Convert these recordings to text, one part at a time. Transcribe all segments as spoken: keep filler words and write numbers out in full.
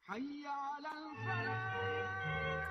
حي على الفلاح.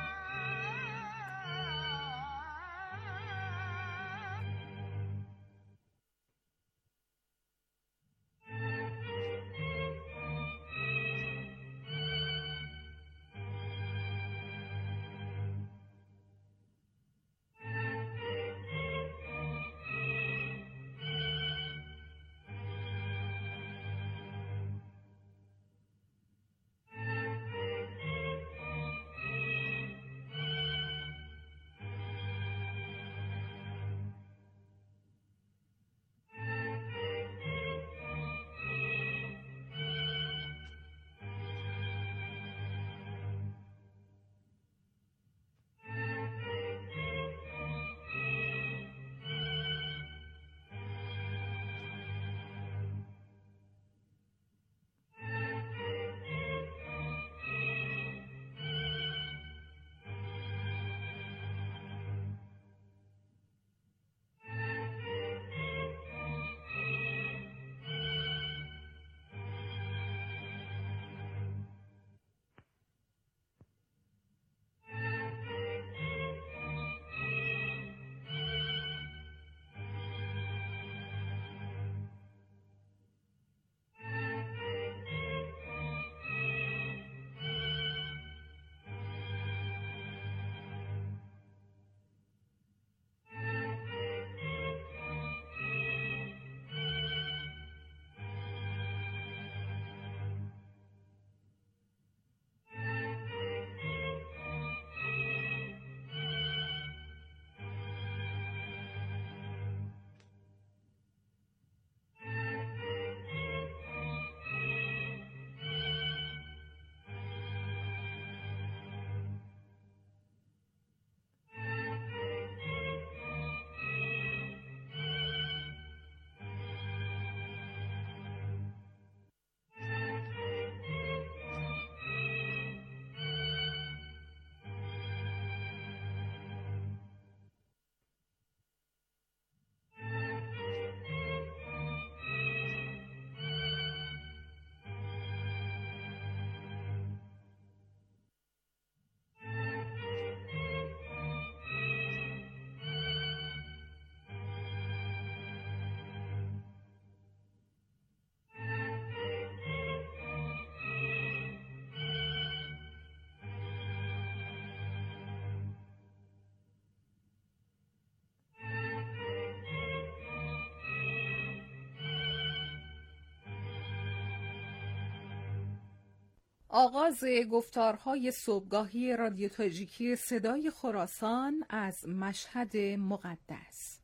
آغاز گفتارهای صبحگاهی رادیو تاجیکی صدای خراسان از مشهد مقدس.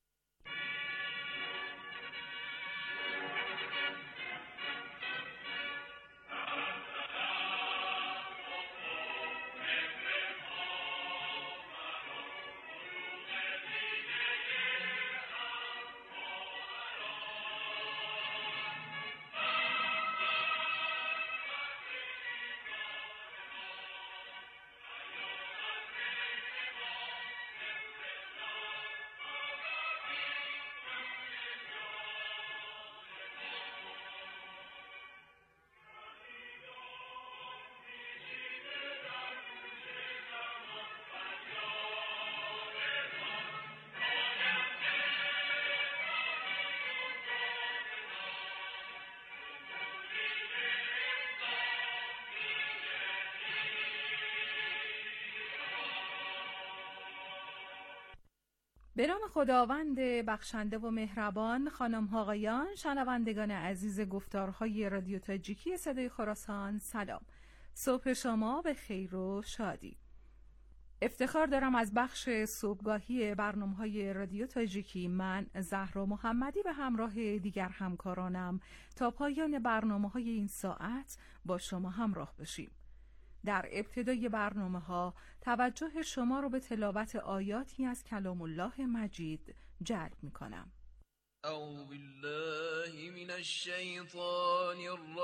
به نام خداوند بخشنده و مهربان. خانم ها آقایان، شنوندگان عزیز گفتارهای رادیو تاجیکی صدای خراسان، سلام. صبح شما به خیر و شادی. افتخار دارم از بخش صبحگاهی برنامه‌های رادیو تاجیکی من زهرا محمدی به همراه دیگر همکارانم تا پایان برنامه‌های این ساعت با شما همراه باشیم. در ابتدای برنامه ها توجه شما رو به تلاوت آیاتی از کلام الله مجید جلب می کنم. اعوذ بالله من الشیطان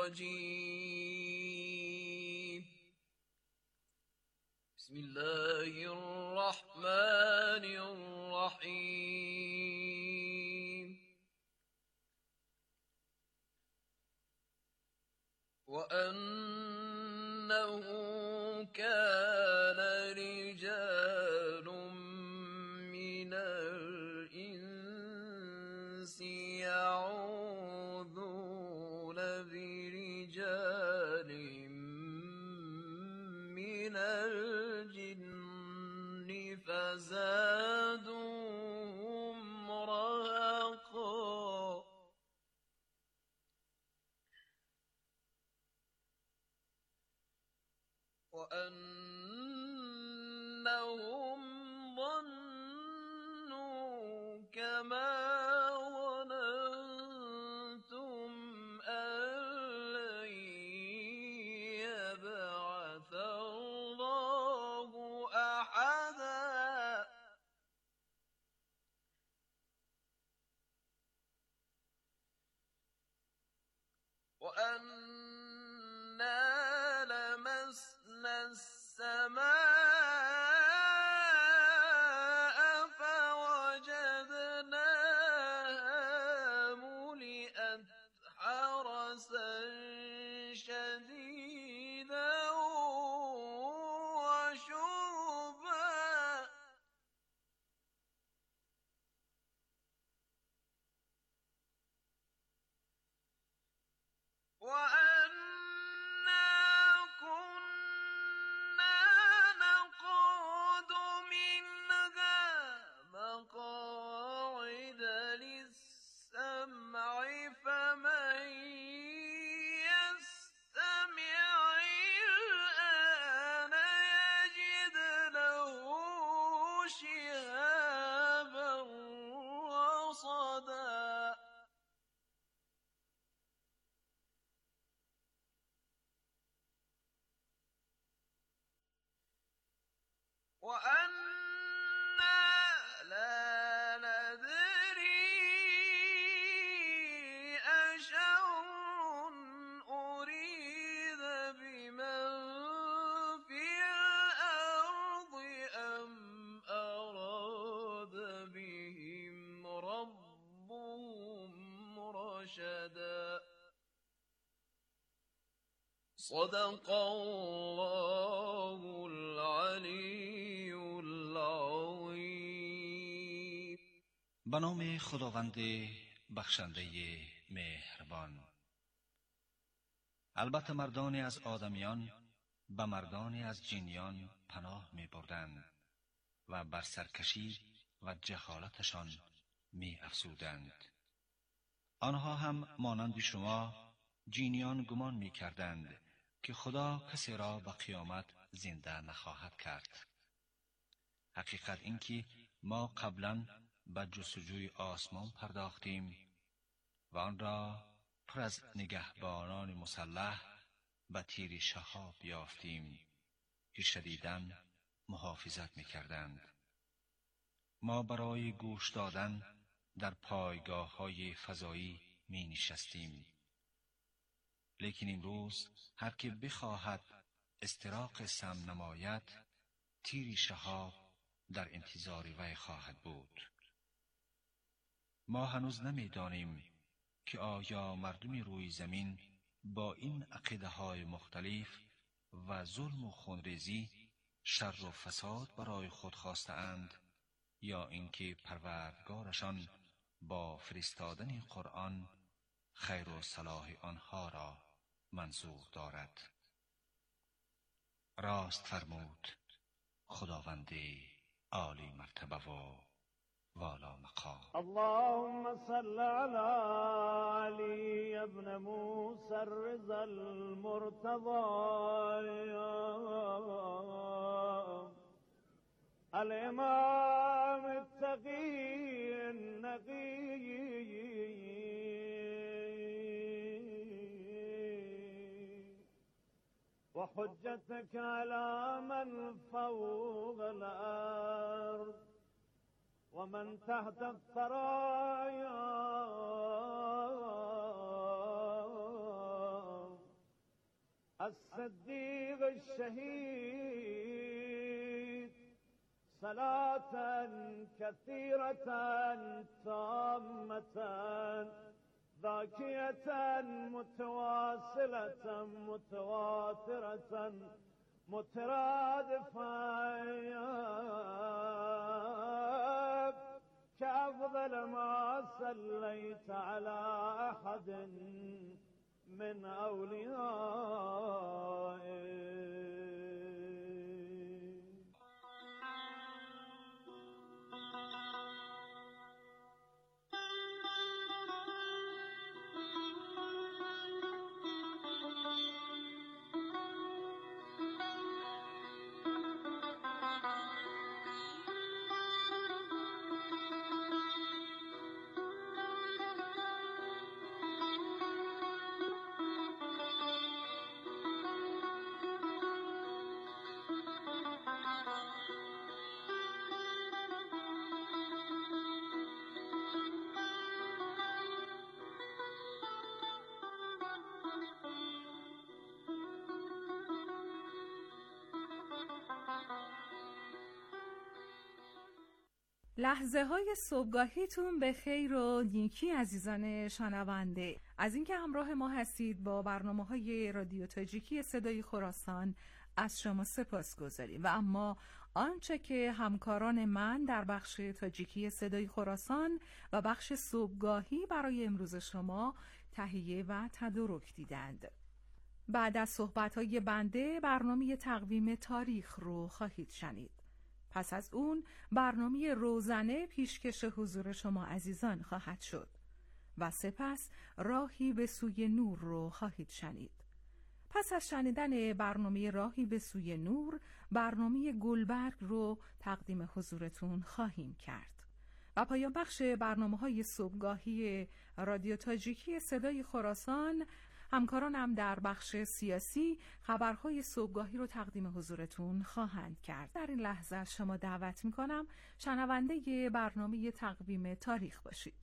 الرجیم. بسم الله الرحمن الرحیم. وأن كان رجال من الإنس يعوذون برجال من الجن فزادوهم رهقا وأنهم ظنوا كما ظننتم أن لن يبعث الله أحدا وأنا لمسنا السماء فوجدناها ملئت حرسا شديدا وشهبا وأنا كنا نقعد منها مقاعد للسمع فمن يستمع الآن يجد له شهابا رصدا وأنا لا ندري أشر أريد بمن في الأرض أم أراد بهم ربهم رشدا صدق الله العلی العظیم. به نام خداوند بخشنده مهربان. البته مردانی از آدمیان به مردانی از جنیان پناه می بردند و بر سرکشی و جهالتشان می افزودند. آنها هم مانند شما جنیان گمان می کردند که خدا کسی را به قیامت زنده نخواهد کرد. حقیقت این که ما قبلا به جستجوی آسمان پرداختیم و آن را پر از نگهبانان مسلح به تیر شهاب یافتیم که شدیداً محافظت می کردند. ما برای گوش دادن در پایگاه های فضایی می نشستیم. لیکن امروز هر که بخواهد استراق سم نماید، تیر شهاب در انتظار وی خواهد بود. ما هنوز نمی دانیم که آیا مردم روی زمین با این عقیده های مختلف و ظلم و خونریزی شر و فساد برای خود خواسته اند یا اینکه پروردگارشان با فرستادن قرآن خیر و صلاح آنها را منظور دارد. راست فرمود خداوند عالی مرتبه و والا مقام. اللهم صل على علي ابن موسى الرضا المرتضى الإمام التقي النقي وحجتك على من فوق الأرض ومن تحت الثرايا الصديق الشهيد صلاة كثيرة تامة ذاكية متواصلة متواترة مترادفة كأفضل ما صليت على أحد من أوليائك. لحظه های صبحگاهیتون به خیر و نیکی عزیزان شنونده. از اینکه همراه ما هستید با برنامه های رادیو تاجیکی صدای خراسان از شما سپاس گذاریم. و اما آنچه که همکاران من در بخش تاجیکی صدای خراسان و بخش صبحگاهی برای امروز شما تهیه و تدارک دیدند. بعد از صحبت‌های بنده برنامه تقویم تاریخ رو خواهید شنید. پس از اون برنامه روزانه پیشکش حضور شما عزیزان خواهد شد و سپس راهی به سوی نور رو خواهید شنید. پس از شنیدن برنامه راهی به سوی نور، برنامه گلبرگ رو تقدیم حضورتون خواهیم کرد و پایان بخش برنامه‌های صبحگاهی رادیو تاجیکی صدای خراسان، همکارانم در بخش سیاسی خبرهای صبحگاهی رو تقدیم حضورتون خواهند کرد. در این لحظه از شما دعوت میکنم شنونده برنامه تقویم تاریخ باشید.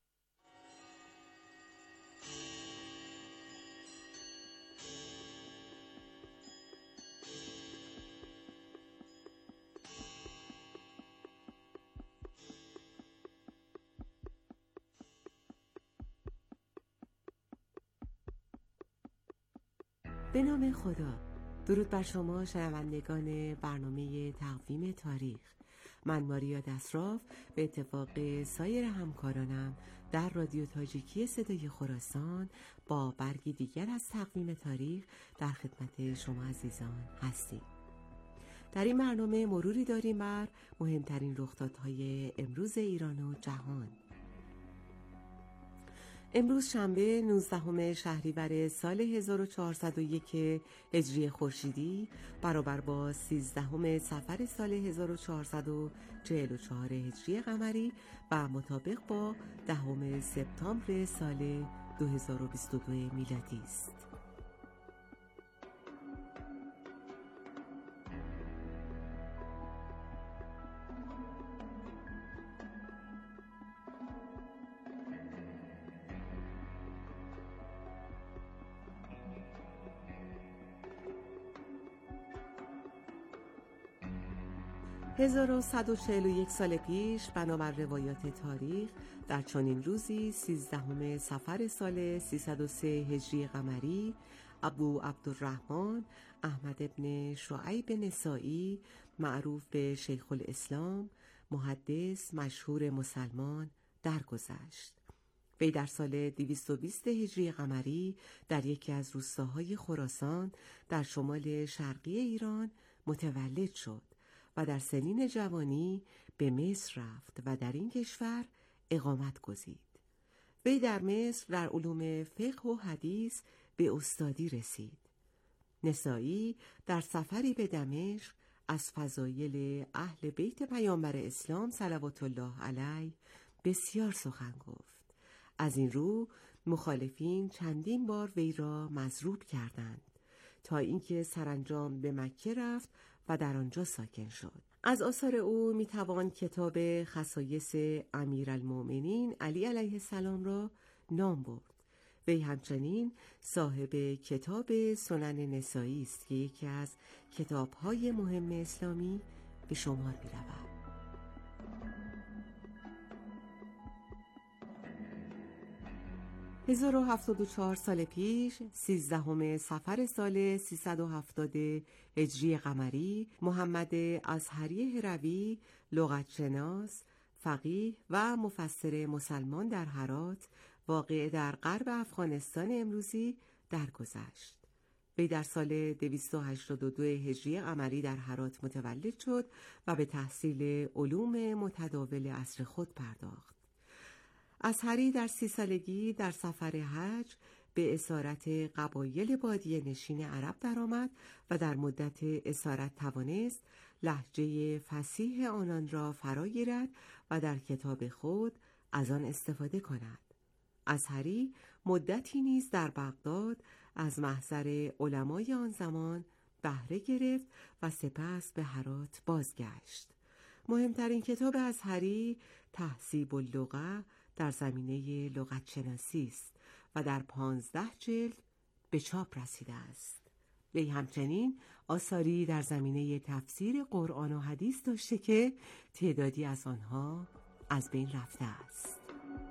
به نام خدا. درود بر شما شنوندگان برنامه تقویم تاریخ. من ماریا دسراف به اتفاق سایر همکارانم در رادیو تاجیکی صدای خراسان با برگی دیگر از تقویم تاریخ در خدمت شما عزیزان هستیم. در این برنامه مروری داریم بر مهمترین رخدادهای امروز ایران و جهان. امروز شنبه نوزدهم شهریور سال هزار و چهارصد و یک هجری خورشیدی برابر با سیزدهم صفر سال هزار و چهارصد و چهل و چهار هجری قمری و مطابق با دهم سپتامبر سال دو هزار و بیست و دو میلادی است. هزار و صد و چهل و یک سال پیش بنابر روایات تاریخ در چنین روزی سیزدهم صفر سال سیصد و سه هجری قمری ابو عبدالرحمن احمد ابن شعیب نسائی معروف به شیخ الاسلام محدث مشهور مسلمان درگذشت. وی در سال دویست و بیست هجری قمری در یکی از روستاهای خراسان در شمال شرقی ایران متولد شد و در سنین جوانی به مصر رفت و در این کشور اقامت گزید. وی در مصر در علوم فقه و حدیث به استادی رسید. نسائی در سفری به دمشق از فضایل اهل بیت پیامبر اسلام صلوات الله علیه بسیار سخن گفت. از این رو مخالفین چندین بار وی را مضروب کردند تا اینکه سرانجام به مکه رفت و در آنجا ساکن شد. از آثار او میتوان کتاب خصایص امیرالمؤمنین علی علیه السلام را نام برد. وی همچنین صاحب کتاب سنن نسائی است که یکی از کتاب‌های مهم اسلامی به شمار می‌رود. هزار و هفتاد و چهار سال پیش، سیزدهم صفر سال سیصد و هفتاد هجری قمری، محمد ازهری هروی، لغتشناس، فقیه و مفسر مسلمان در هرات، واقع در غرب افغانستان امروزی درگذشت. وی در سال دویست و هشتاد و دو هجری قمری در هرات متولد شد و به تحصیل علوم متداول عصر خود پرداخت. ازهری در سی سالگی در سفر حج به اسارت قبایل بادیه نشین عرب درآمد و در مدت اسارت توانست لهجه فصیح آنان را فرا گیرد و در کتاب خود از آن استفاده کند. ازهری مدتی نیز در بغداد از محضر علمای آن زمان بهره گرفت و سپس به هرات بازگشت. مهمترین کتاب ازهری تهذیب اللغة در زمینه لغتشناسی است و در پانزده جلد به چاپ رسیده است. وی همچنین آثاری در زمینه تفسیر قرآن و حدیث داشته که تعدادی از آنها از بین رفته است.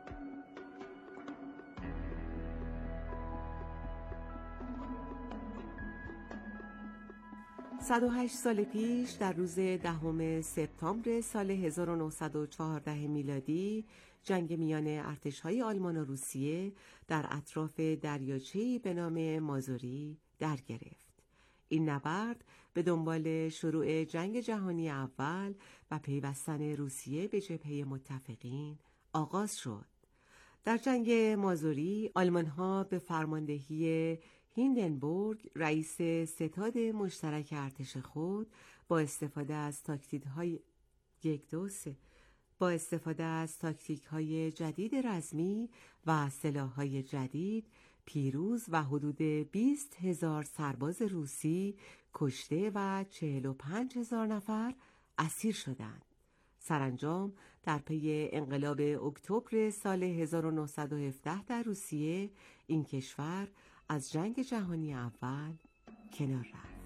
صد و هشت سال پیش در روز دهم سپتامبر سال هزار و نهصد و چهارده میلادی جنگ میان ارتش‌های آلمان و روسیه در اطراف دریاچه‌ای به نام مازوری در گرفت. این نبرد به دنبال شروع جنگ جهانی اول و پیوستن روسیه به جبهه متفقین آغاز شد. در جنگ مازوری آلمان‌ها به فرماندهی هیندنبورگ رئیس ستاد مشترک ارتش خود با استفاده از تاکتیک‌های یک دو سه با استفاده از تاکتیک‌های جدید رزمی و سلاح‌های جدید پیروز و حدود بیست هزار سرباز روسی کشته و چهل و پنج هزار نفر اسیر شدند. سرانجام در پی انقلاب اکتبر سال هزار و نهصد و هفده در روسیه این کشور از جنگ جهانی اول کنار رفت.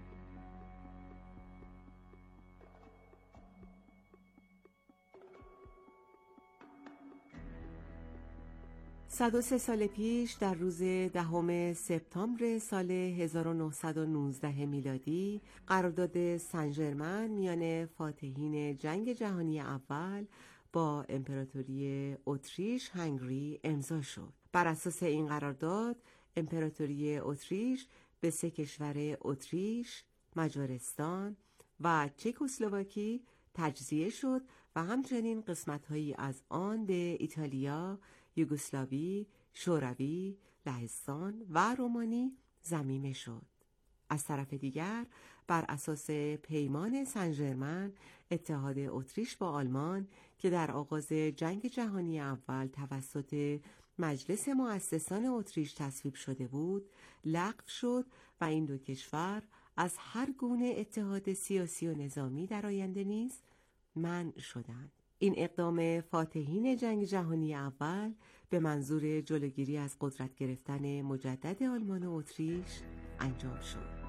صد و سه سال پیش در روز دهم سپتامبر سال هزار و نهصد و نوزده میلادی قرارداد سن ژرمن میان فاتحین جنگ جهانی اول با امپراتوری اتریش هنگری امضا شد. بر اساس این قرارداد امپراتوری اتریش به سه کشور اتریش، مجارستان و چکسلواکی تجزیه شد و همچنین قسمت‌هایی از آن به ایتالیا، یوگسلاوی، شوروی، لهستان و رومانی ضمیمه شد. از طرف دیگر بر اساس پیمان سن ژرمن اتحاد اتریش با آلمان که در آغاز جنگ جهانی اول توسط مجلس مؤسسان اتریش تصویب شده بود لغو شد و این دو کشور از هر گونه اتحاد سیاسی و نظامی در آینده نیز منع شدند. این اقدام فاتحین جنگ جهانی اول به منظور جلوگیری از قدرت گرفتن مجدد آلمان و اتریش انجام شد.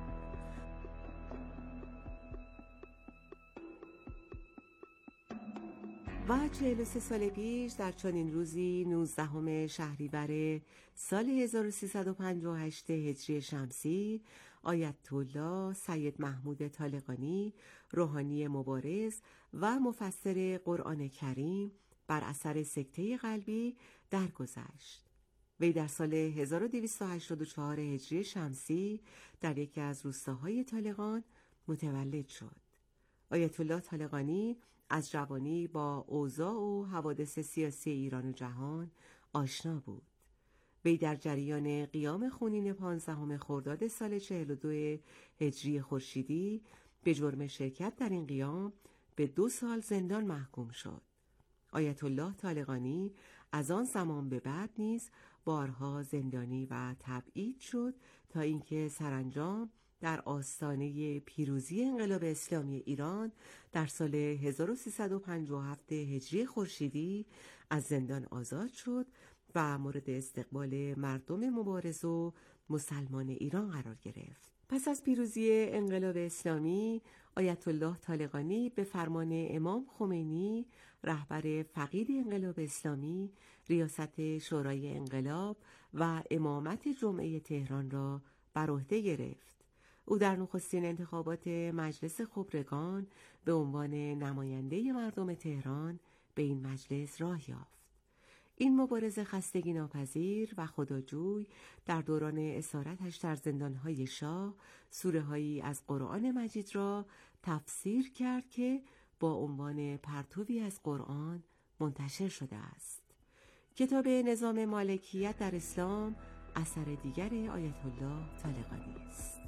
و چهل و سه سال پیش در چنین روزی نوزدهم شهریور سال هزار و سیصد و پنجاه و هشت هجری شمسی آیت الله سید محمود طالقانی روحانی مبارز و مفسر قرآن کریم بر اثر سکته قلبی درگذشت. وی در سال هزار و دویست و هشتاد و چهار هجری شمسی در یکی از روستاهای طالقان متولد شد. آیت الله طالقانی از جوانی با اوضاع و حوادث سیاسی ایران و جهان آشنا بود. وی در جریان قیام خونین پانزدهم خرداد سال چهل و دو هجری خورشیدی به جرم شرکت در این قیام به دو سال زندان محکوم شد. آیت الله طالقانی از آن زمان به بعد نیز بارها زندانی و تبعید شد تا اینکه سرانجام در آستانه پیروزی انقلاب اسلامی ایران در سال هزار و سیصد و پنجاه و هفت هجری خورشیدی از زندان آزاد شد و مورد استقبال مردم مبارز و مسلمان ایران قرار گرفت. پس از پیروزی انقلاب اسلامی، آیت الله طالقانی به فرمان امام خمینی، رهبر فقید انقلاب اسلامی، ریاست شورای انقلاب و امامت جمعه تهران را بر عهده گرفت. او در نخستین انتخابات مجلس خبرگان به عنوان نماینده مردم تهران به این مجلس راه یافت. این مبارزه خستگی ناپذیر و خداجوی در دوران اسارتش در زندانهای شاه سوره‌هایی از قرآن مجید را تفسیر کرد که با عنوان پرتوی از قرآن منتشر شده است. کتاب نظام مالکیت در اسلام اثر دیگر آیت الله طالقانی است.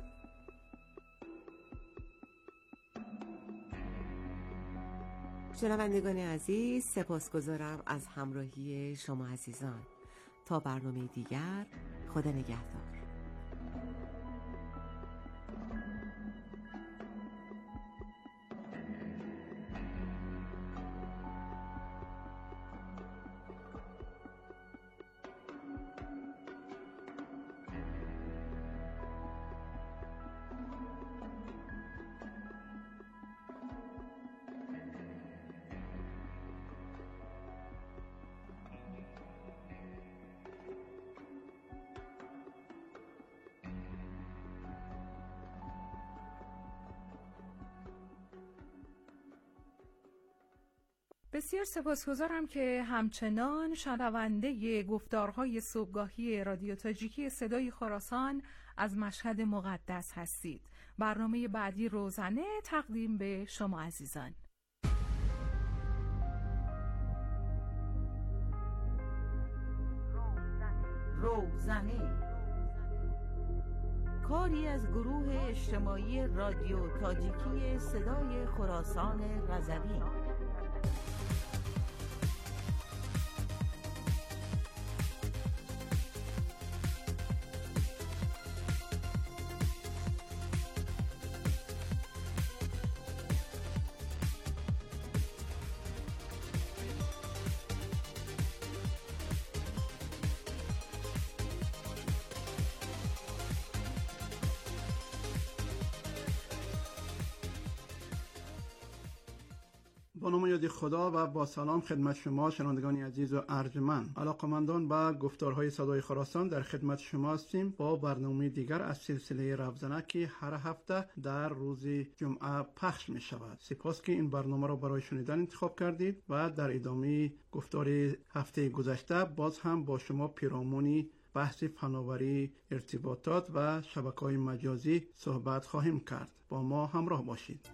شنوندگان عزیز، سپاسگزارم از همراهی شما عزیزان. تا برنامه دیگر، خدا نگهدار. بسیار سپاسگزارم که همچنان شنونده گفتارهای صبحگاهی رادیو تاجیکی صدای خراسان از مشهد مقدس هستید. برنامه بعدی روزنه تقدیم به شما عزیزان. روزنه کاری از گروه اجتماعی رادیو تاجیکی صدای خراسان رضوی. با نام یاد خدا و با سلام خدمت شما شنوندگان عزیز و ارجمند. علاقه‌مندان به گفتارهای صدای خراسان در خدمت شما هستیم با برنامه دیگر از سلسله ربزنه که هر هفته در روز جمعه پخش می شود. سپاس که این برنامه را برای شنیدن انتخاب کردید و در ادامه گفتار هفته گذشته باز هم با شما پیرامون بحث فناوری، ارتباطات و شبکه‌های مجازی صحبت خواهیم کرد. با ما همراه باشید.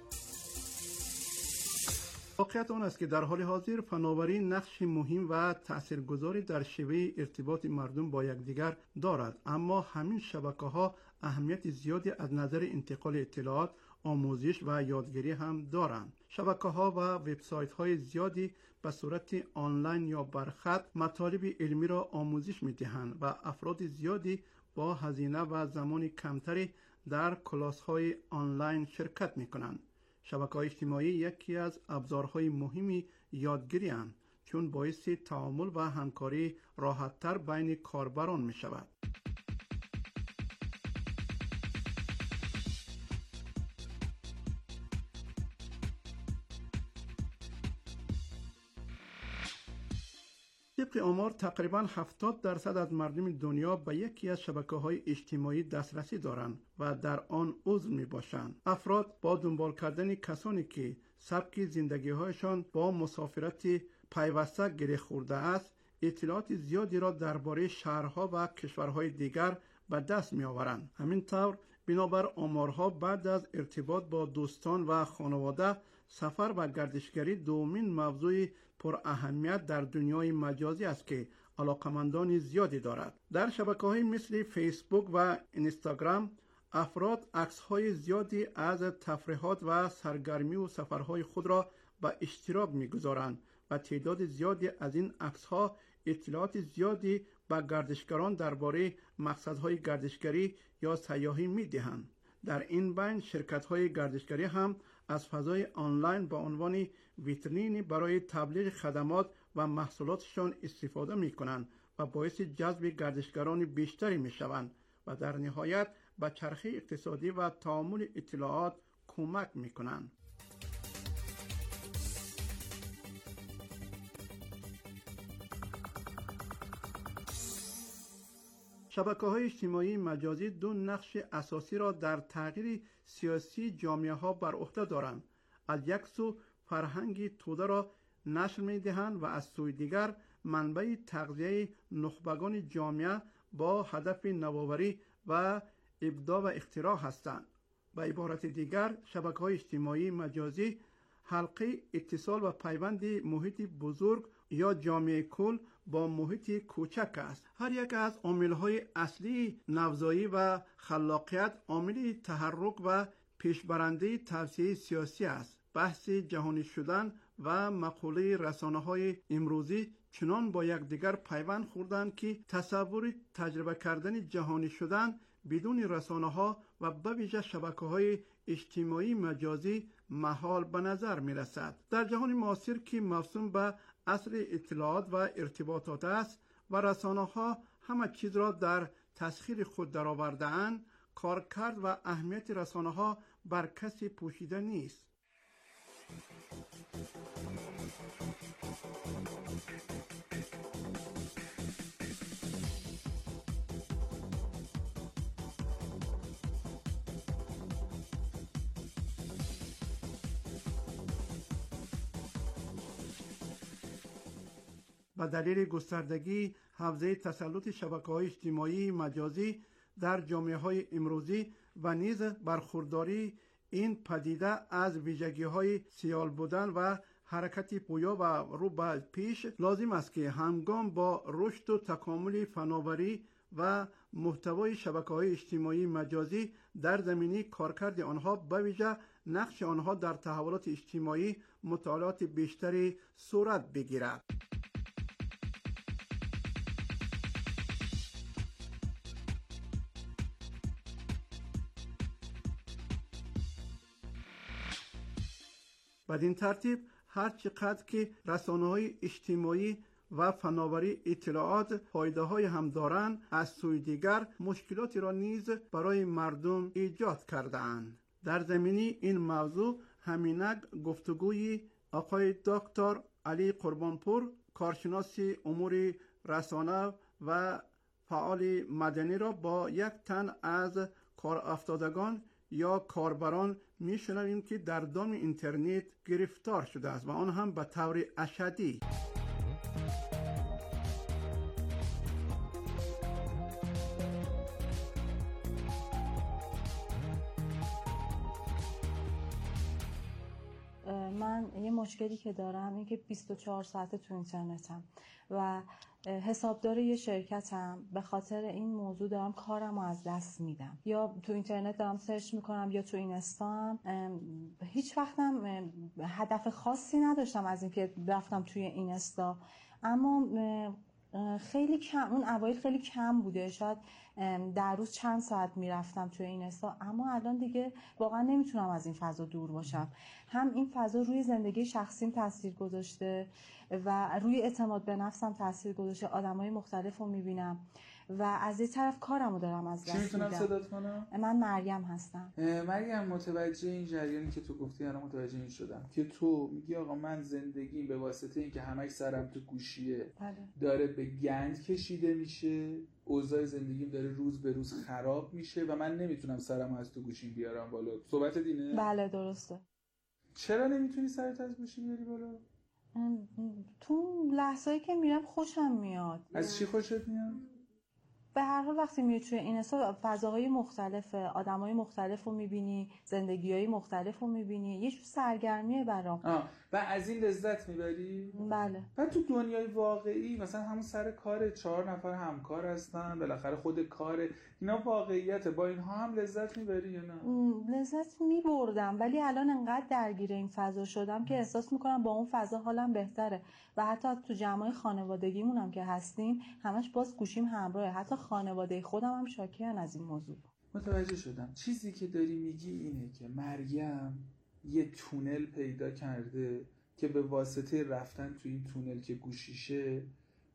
واقعیت آن است که در حال حاضر فناوری نقش مهم و تاثیرگذاری در شیوه ارتباط مردم با یکدیگر دارد، اما همین شبکه‌ها اهمیت زیادی از نظر انتقال اطلاعات، آموزش و یادگیری هم دارند. شبکه‌ها و وبسایت‌های زیادی به صورت آنلاین یا برخط مطالب علمی را آموزش می‌دهند و افراد زیادی با هزینه و زمان کمتری در کلاس‌های آنلاین شرکت می‌کنند. شبکه‌های اجتماعی یکی از ابزارهای مهمی یادگیری اند، چون باعث تعامل و همکاری راحت‌تر بین کاربران می‌شود. طبق آمار تقریباً هفتاد درصد از مردم دنیا به یکی از شبکه‌های اجتماعی دسترسی دارند و در آن عضو می‌باشند. افراد با دنبال کردن کسانی که سبک زندگی‌هایشان با مسافرت پیوسته گره خورده است، اطلاعات زیادی را درباره شهرها و کشورهای دیگر به دست می‌آورند. همینطور بنابر آمارها بعد از ارتباط با دوستان و خانواده، سفر و گردشگری دومین موضوع پر اهمیت در دنیای مجازی است که علاقمندان زیادی دارد. در شبکه‌های مثل فیسبوک و اینستاگرام افراد عکس‌های زیادی از تفریحات و سرگرمی و سفرهای خود را به اشتراک می‌گذارند و تعداد زیادی از این عکس‌ها اطلاعات زیادی به گردشگران درباره مقصدهای گردشگری یا سیاحی می‌دهند. در این بین شرکت‌های گردشگری هم از فضای آنلاین به عنوان ویترینی برای تبلیغ خدمات و محصولاتشان استفاده می‌کنند و باعث جذب گردشگران بیشتری می‌شوند و در نهایت به چرخه اقتصادی و تعامل اطلاعات کمک میکنند. شبکه‌های اجتماعی مجازی دو نقش اساسی را در تغییر سیاسی جامعه‌ها بر عهده دارند. از یک سو فرهنگی توده را نشر می‌دهند و از سوی دیگر منبع تغذیه نخبگان جامعه با هدف نوآوری و ابداع و اختراع هستند. به عبارت دیگر شبکه‌های اجتماعی مجازی حلقه اتصال و پیوند محیط بزرگ یا جامعه کل با محیط کوچک است. هر یک از عامل‌های اصلی نوزایی و خلاقیت عامل تحرک و پیشبرنده توسعه سیاسی است. بحث جهانی شدن و مقوله رسانه‌های امروزی چنان با یکدیگر پیوند خوردند که تصور تجربه کردن جهانی شدن بدون رسانه‌ها و به ویژه شبکه‌های اجتماعی مجازی محال به نظر می‌رسد. در جهان معاصر که موسوم به عصر اطلاعات و ارتباطات است و رسانه‌ها همه چیز را در تسخیر خود درآورده‌اند، کارکرد و اهمیت رسانه‌ها بر کسی پوشیده نیست. به دلیل گستردگی حوزه تسلط شبکه‌های اجتماعی مجازی در جامعه‌های امروزی و نیز برخورداری این پدیده از ویژگی‌های سیال بودن و حرکت پویا و رو به پیش لازم است که همگام با رشد و تکامل فناوری و محتوای شبکه‌های اجتماعی مجازی در زمینه کارکرد آنها به ویژه نقش آنها در تحولات اجتماعی مطالعات بیشتری صورت بگیرد. بدین ترتیب هر چقدر که رسانه‌های اجتماعی و فناوری اطلاعات فایده‌های هم دارند، از سوی دیگر مشکلاتی را نیز برای مردم ایجاد کرده‌اند. در زمینه این موضوع همینک گفتگوی آقای دکتر علی قربانپور، کارشناس امور رسانه و فعال مدنی را با یک تن از کارافتادگان یا کاربران میشنویم که در دام اینترنت گرفتار شده است و آن هم به طور اشدی. من یه مشکلی که دارم این که بیست و چهار ساعت تو اینترنتم و حسابدار یه شرکتم، به خاطر این موضوع دارم کارم رو از دست میدم. یا تو اینترنت دارم سرچ میکنم یا تو اینستا هم. هیچ وقتم هدف خاصی نداشتم از این که رفتم توی اینستا، اما خیلی کم، اون اوایل خیلی کم بوده، شاید در روز چند ساعت میرفتم توی اینستا، اما الان دیگه واقعا نمیتونم از این فضا دور باشم. هم این فضا روی زندگی شخصیم تاثیر گذاشته و روی اعتماد به نفسم تاثیر گذاشته، آدمای مختلف رو میبینم و از یه طرف کارم رو دارم از دست میدم. چی میتونم صدات کنم؟ من مریم هستم. مریم، متوجه این جریانی که تو گفتی الان متوجه این شدم که تو میگی آقا من زندگیم به واسطه اینکه همش سرم تو گوشیه بله. داره به گند کشیده میشه، اوضاع زندگیم داره روز به روز خراب میشه و من نمیتونم سرم از تو گوشیم بیارم بالا. صحبت دینه؟ بله درسته. چرا نمیتونی سرت از گوشی بیاری بالا؟ تو لحظه‌ای که میرم خوشم میاد. از چی خوشت میاد؟ به هر حال وقتی میری توی اینستا فضاهای مختلف، آدمای مختلف رو میبینی، زندگی‌های مختلف رو میبینی، یه جور سرگرمیه برام. آه و از این لذت میبری؟ بله. و تو دنیای واقعی مثلا همون سر کار چهار نفر همکار هستن، بالاخره خود کار اینا واقعیته، با اینها هم لذت میبری یا نه؟ لذت میبردم، ولی الان انقدر درگیر این فضا شدم که احساس میکنم با اون فضا حالم بهتره و حتی تو جمعای خانوادگیمون هم که هستیم همش باز گوشیم همراهه، حتی خانواده خودم هم شاکیان از این موضوع. متوجه شدم. چیزی که داری میگی اینه که مریم یه تونل پیدا کرده که به واسطه رفتن تو این تونل که گوشیشه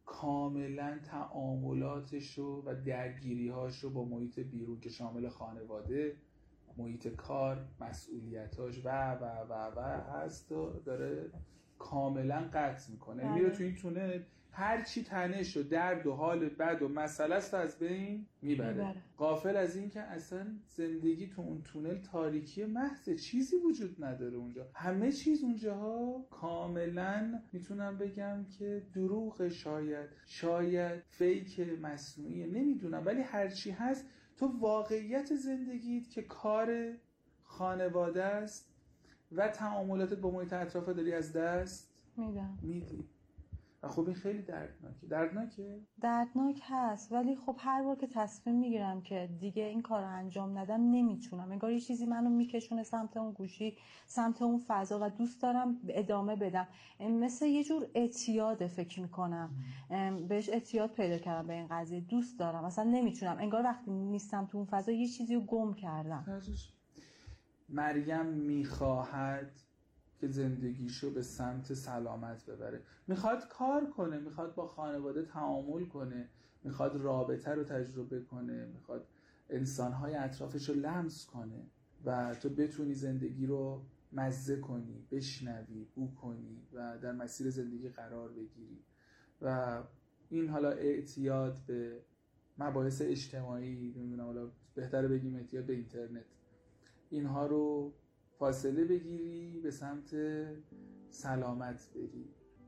کاملا تعاملاتش رو و درگیری‌هاش رو با محیط بیرون که شامل خانواده، محیط کار، مسئولیتاش و و و و هست و داره کاملا قطع میکنه. میره تو این تونل، هر چی تنش و درد و حال بد و مسئله است از بین میبره، غافل از این که اصلا زندگی تو اون تونل تاریکی محض، چیزی وجود نداره اونجا. همه چیز اونجاها کاملا میتونم بگم که دروغ، شاید شاید فیک، مصنوعی، نمیدونم، ولی هر چی هست تو واقعیت زندگیت که کار، خانواده است و تعاملاتت با محیط اطراف داری از دست میدم میدی. و خب این خیلی دردناکه. دردناکه؟ دردناک هست، ولی خب هر بار که تصمیم میگیرم که دیگه این کار رو انجام ندم نمیتونم. انگار یه چیزی منو میکشونه سمت اون گوشی، سمت اون فضا و دوست دارم ادامه بدم. مثل یه جور اعتیاد فکر میکنم، بهش اعتیاد پیدا کردم به این قضیه. دوست دارم، اصلا نمیتونم. انگار وقتی نیستم تو اون فضا یه چیزی رو گم کردم. مریم میخواهد که زندگیشو به سمت سلامت ببره، میخواد کار کنه، میخواد با خانواده تعامل کنه، میخواد رابطه رو تجربه کنه، میخواد انسانهای اطرافش رو لمس کنه و تو بتونی زندگی رو مزه کنی، بشنوی، بو کنی و در مسیر زندگی قرار بگیری. و این حالا اعتیاد به مباحث اجتماعی، نمیدونم حالا بهتره بگیم اعتیاد به اینترنت، اینها رو فاصله بگیری، به سمت سلامت بری.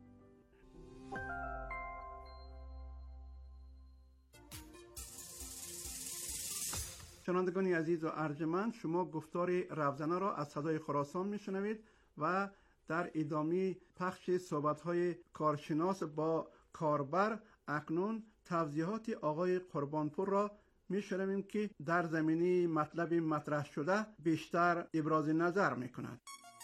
شنوندگان عزیز و ارجمند، شما گفتار رفزنه را از صدای خراسان میشنوید و در ادامه پخش صحبت‌های کارشناس با کاربر اکنون توضیحات آقای قربانپور را میشنویم که در زمینه مطلب مطرح شده بیشتر ابراز نظر میکند.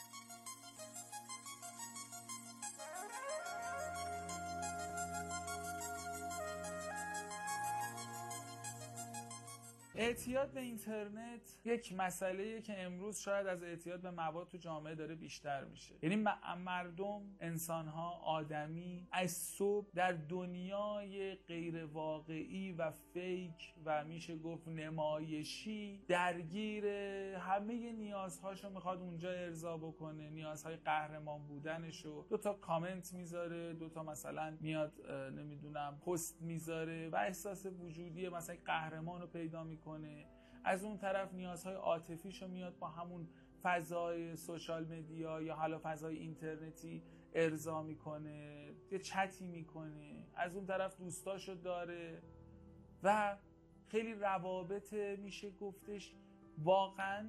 اعتیاد به اینترنت یک مسئله‌ایه که امروز شاید از اعتیاد به مواد تو جامعه داره بیشتر میشه. یعنی مردم، انسان‌ها، آدمی از صبح در دنیای غیر واقعی و فیک و میشه گفت نمایشی درگیر همه نیازهاشو میخواد اونجا ارضا بکنه، نیازهای قهرمان بودنشو. دو تا کامنت میذاره، دو تا مثلا میاد نمیدونم پست میذاره و احساس وجودی مثلا قهرمانو پیدا میکنه. از اون طرف نیازهای عاطفیشو میاد با همون فضای سوشال مدیا یا حالا فضای اینترنتی ارضا میکنه، یه چتی میکنه. از اون طرف دوستاشو داره و خیلی روابط میشه گفتش واقعا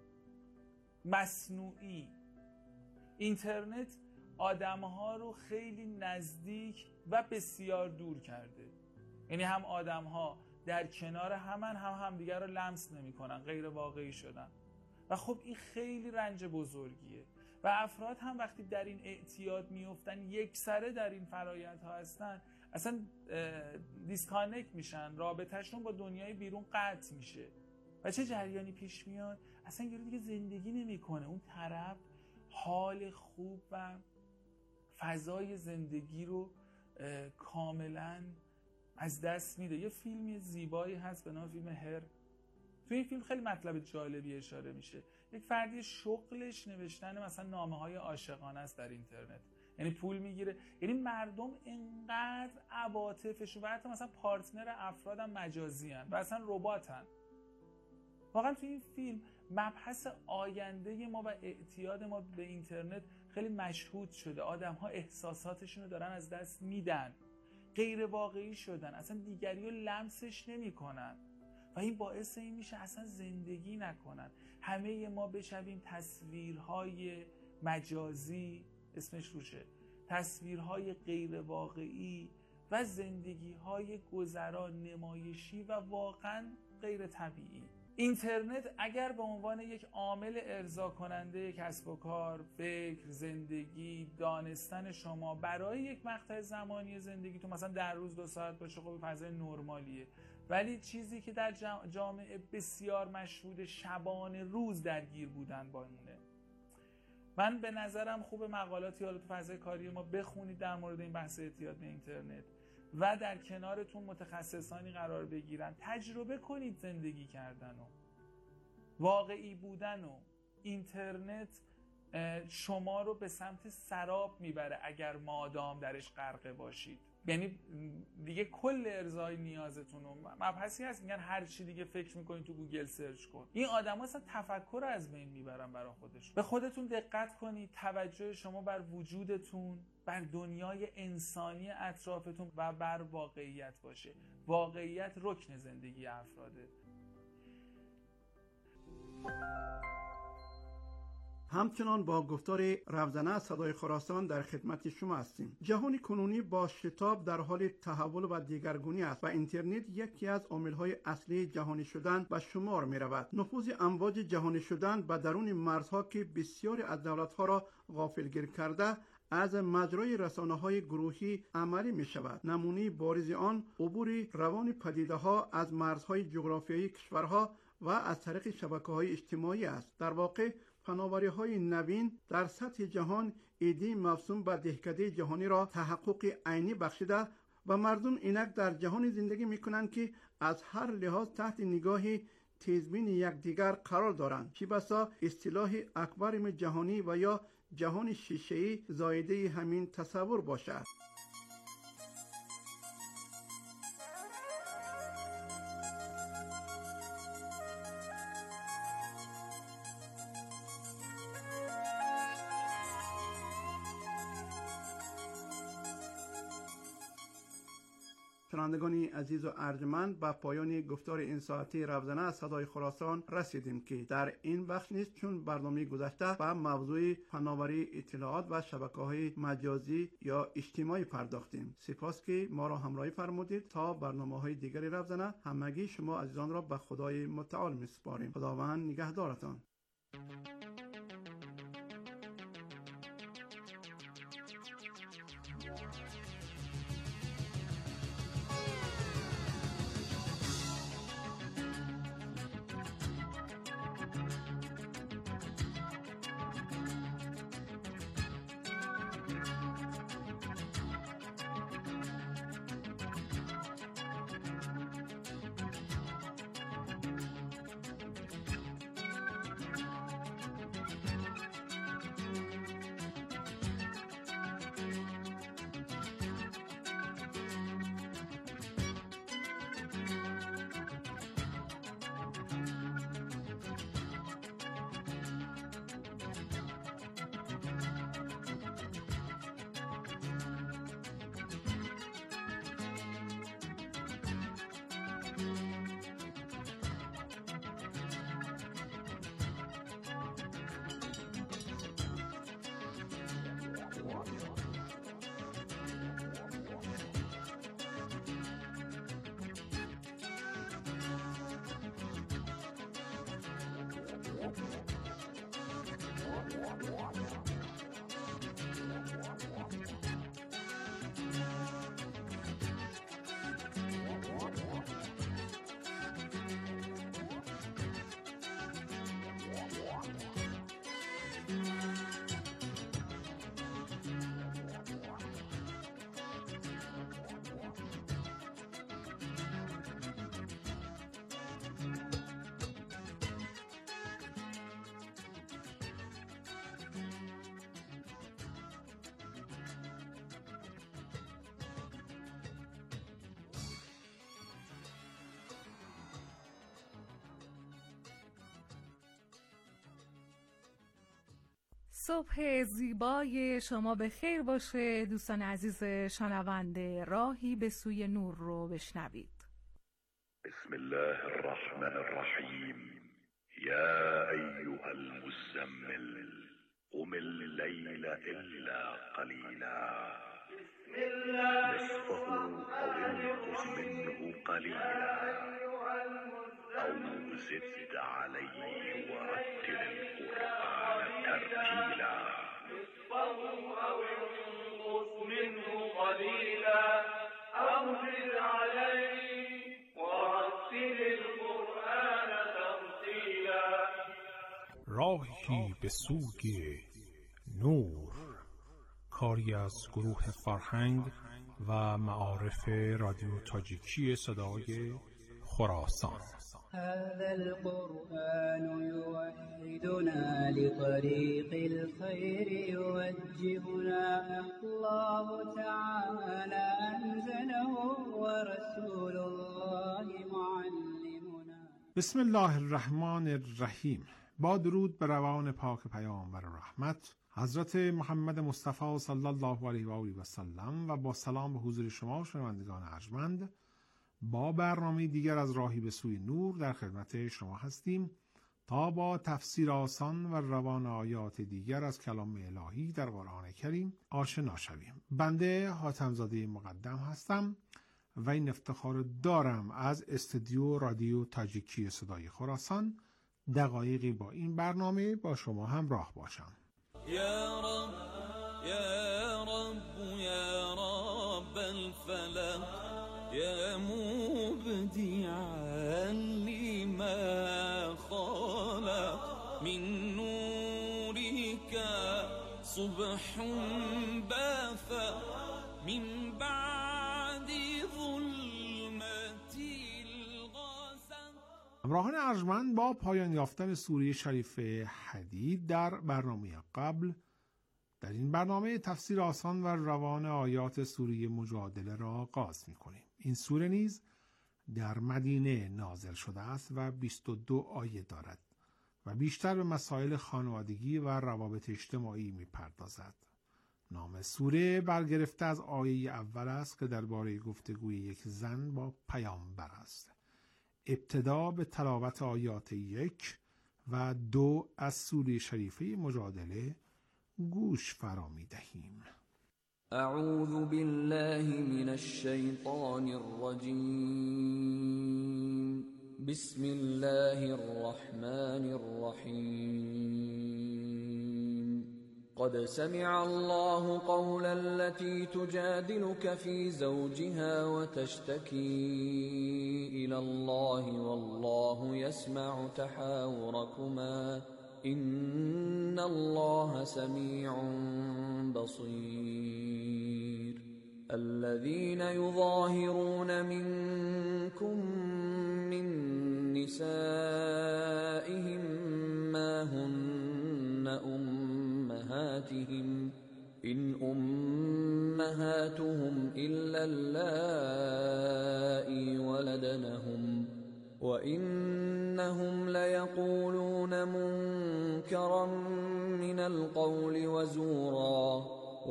مصنوعی. اینترنت آدمها رو خیلی نزدیک و بسیار دور کرده. یعنی هم آدمها در کنار همن، هم همدیگر رو لمس نمی کنن، غیر واقعی شدن و خب این خیلی رنج بزرگیه و افراد هم وقتی در این اعتیاد میفتن، یک سره در این فرایندها هستن، اصلا دیسکانکت میشن، رابطهشون با دنیای بیرون قطع میشه و چه جریانی پیش میاد؟ اصلا یه رو دیگه زندگی نمی کنه. اون طرف حال خوب و فضای زندگی رو کاملا از دست میده. یه فیلم زیبایی هست به نام فیلم هر. تو این فیلم خیلی مطلب جالبی اشاره میشه. یک فردی شغلش نوشتن مثلا نامه‌های عاشقانه است در اینترنت، یعنی پول میگیره. یعنی مردم انقدر عواطفش و حتی مثلا پارتنر افرادم مجازی هن و اصلا رباتن. واقعا تو این فیلم مبحث آینده ما و اعتیاد ما به اینترنت خیلی مشهود شده. آدم‌ها احساساتشون رو دارن از دست میدن، غیر واقعی شدن، اصلا دیگری رو لمسش نمی کنن و این باعث این میشه اصلا زندگی نکنن. همه ما بشویم تصویرهای مجازی، اسمش روشه، تصویرهای غیر واقعی و زندگیهای گذرا، نمایشی و واقعا غیر طبیعی. اینترنت اگر به عنوان یک عامل ارضا کننده کسب و کار، فکر، زندگی، دانستن شما برای یک مقطع زمانی زندگی تو مثلا در روز دو ساعت باشه، خب فضای نرمالیه. ولی چیزی که در جامعه بسیار مشهود شبانه روز درگیر بودن با اینه. من به نظرم خوب مقالاتی حالا تو فضای کاری ما بخونید در مورد این بحث اعتیاد به اینترنت و در کنارتون متخصصانی قرار بگیرن. تجربه کنید زندگی کردن و واقعی بودن. و اینترنت شما رو به سمت سراب میبره اگر مادام درش غرقه باشید. یعنی دیگه کل ارضای نیازتون رو، مبحثی هست میگن هر چی دیگه فکر میکنید تو گوگل سرچ کن. این آدما اصلا تفکر رو از بین میبرن برای خودشون. به خودتون دقت کنید، توجه شما بر وجودتون، بر دنیای انسانی اطرافتون و بر واقعیت باشه. واقعیت رکن زندگی افراده. همچنان با گفتار رفزنه از صدای خراسان در خدمت شما هستیم. جهان کنونی با شتاب در حال تحول و دیگرگونی است و اینترنت یکی از عامل‌های اصلی جهانی شدن به شمار می‌رود. نفوذ امواج جهانی شدن به درون مرزها که بسیاری از دولت‌ها را غافلگیر کرده، از مجرای رسانه‌های گروهی عملی می‌شود. نمونه بارز آن عبور روان پدیده‌ها از مرزهای جغرافیایی کشورها و از طریق شبکه‌های اجتماعی است. در واقع فناوری‌های نوین در سطح جهان ایده مفهوم به دهکده جهانی را تحقق عینی بخشیده و مردم اینک در جهان زندگی می‌کنند که از هر لحاظ تحت نگاه تیزبین یکدیگر قرار دارند. چه بسا اصطلاح اکواریم جهانی و یا جهان شیشه‌ای زایده همین تصور باشد. شنوندگان عزیز و ارجمند، به پایان گفتار این ساعتی رفزنه از صدای خراسان رسیدیم که در این بخش نیست چون برنامه گذشته به موضوع فناوری اطلاعات و شبکه‌های مجازی یا اجتماعی پرداختیم. سپاس که ما را همراهی فرمودید. تا برنامه‌های دیگری رفزنه، همگی شما عزیزان را به خدای متعال می‌سپاریم. خداوند نگهدارتان. صبح زیبای شما به خیر باشه دوستان عزیز شنونده. راهی به سوی نور رو بشنوید. بسم الله الرحمن الرحیم. یا ایها المزمل قم اللیل الا قلیلا نصفه او انقص منه قلیلا او زد علیه ورتل القرآن ترتیلا نصفه او انقص منه قلیلا او زد علیه ورتل القرآن ترتیلا. راهی به سوی نور، کاری از گروه فرهنگ و معارف رادیو تاجیکی صدای خراسان. هذا القرآن يوحدنا لطريق الخير يوجهنا الله تعالى أنزله ورسول الله معلمنا. بسم الله الرحمن الرحیم. با درود به روان پاک پیامبر رحمت حضرت محمد مصطفی صلی الله علیه و آله و سلم و با سلام به حضور شما شنوندگان ارجمند، با برنامه دیگر از راهی به سوی نور در خدمت شما هستیم تا با تفسیر آسان و روان آیات دیگر از کلام الهی در قرآن کریم آشنا شویم. بنده حاتم‌زاده مقدم هستم و این افتخار دارم از استودیو رادیو تاجیکی صدای خراسان دقایقی با این برنامه با شما همراه باشم. یا رب یا رب یا رب الفلق یا مبدعا لما خلق من نورك صبح بث من بعد ظلمت الغسق. همراهان ارجمند، با پایان یافتن سوره شریف حدید در برنامه قبل، در این برنامه تفسیر آسان و روان آیات سوره مجادله را آغاز می‌کنیم. این سوره نیز در مدینه نازل شده است و بیست و دو آیه دارد و بیشتر به مسائل خانوادگی و روابط اجتماعی می‌پردازد. نام سوره برگرفته از آیه اول است که درباره گفتگوی یک زن با پیامبر است. ابتدا به تلاوت آیات یک و دو از سوره شریفه مجادله گوش فرا می‌دهیم. اعوذ بالله من الشیطان الرجیم. بسم الله الرحمن الرحیم. قد سمع الله قول التي تجادلك في زوجها وتشتكي إلى الله والله يسمع تحاوركما إن الله سميع بصير. الذين يظاهرون منكم من نسائهم ما هن أمهاتهم إن أمهاتهم إلا اللائي ولدنهم وإنهم ليقولون منكرا من القول وزورا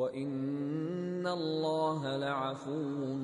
وإن الله لعفو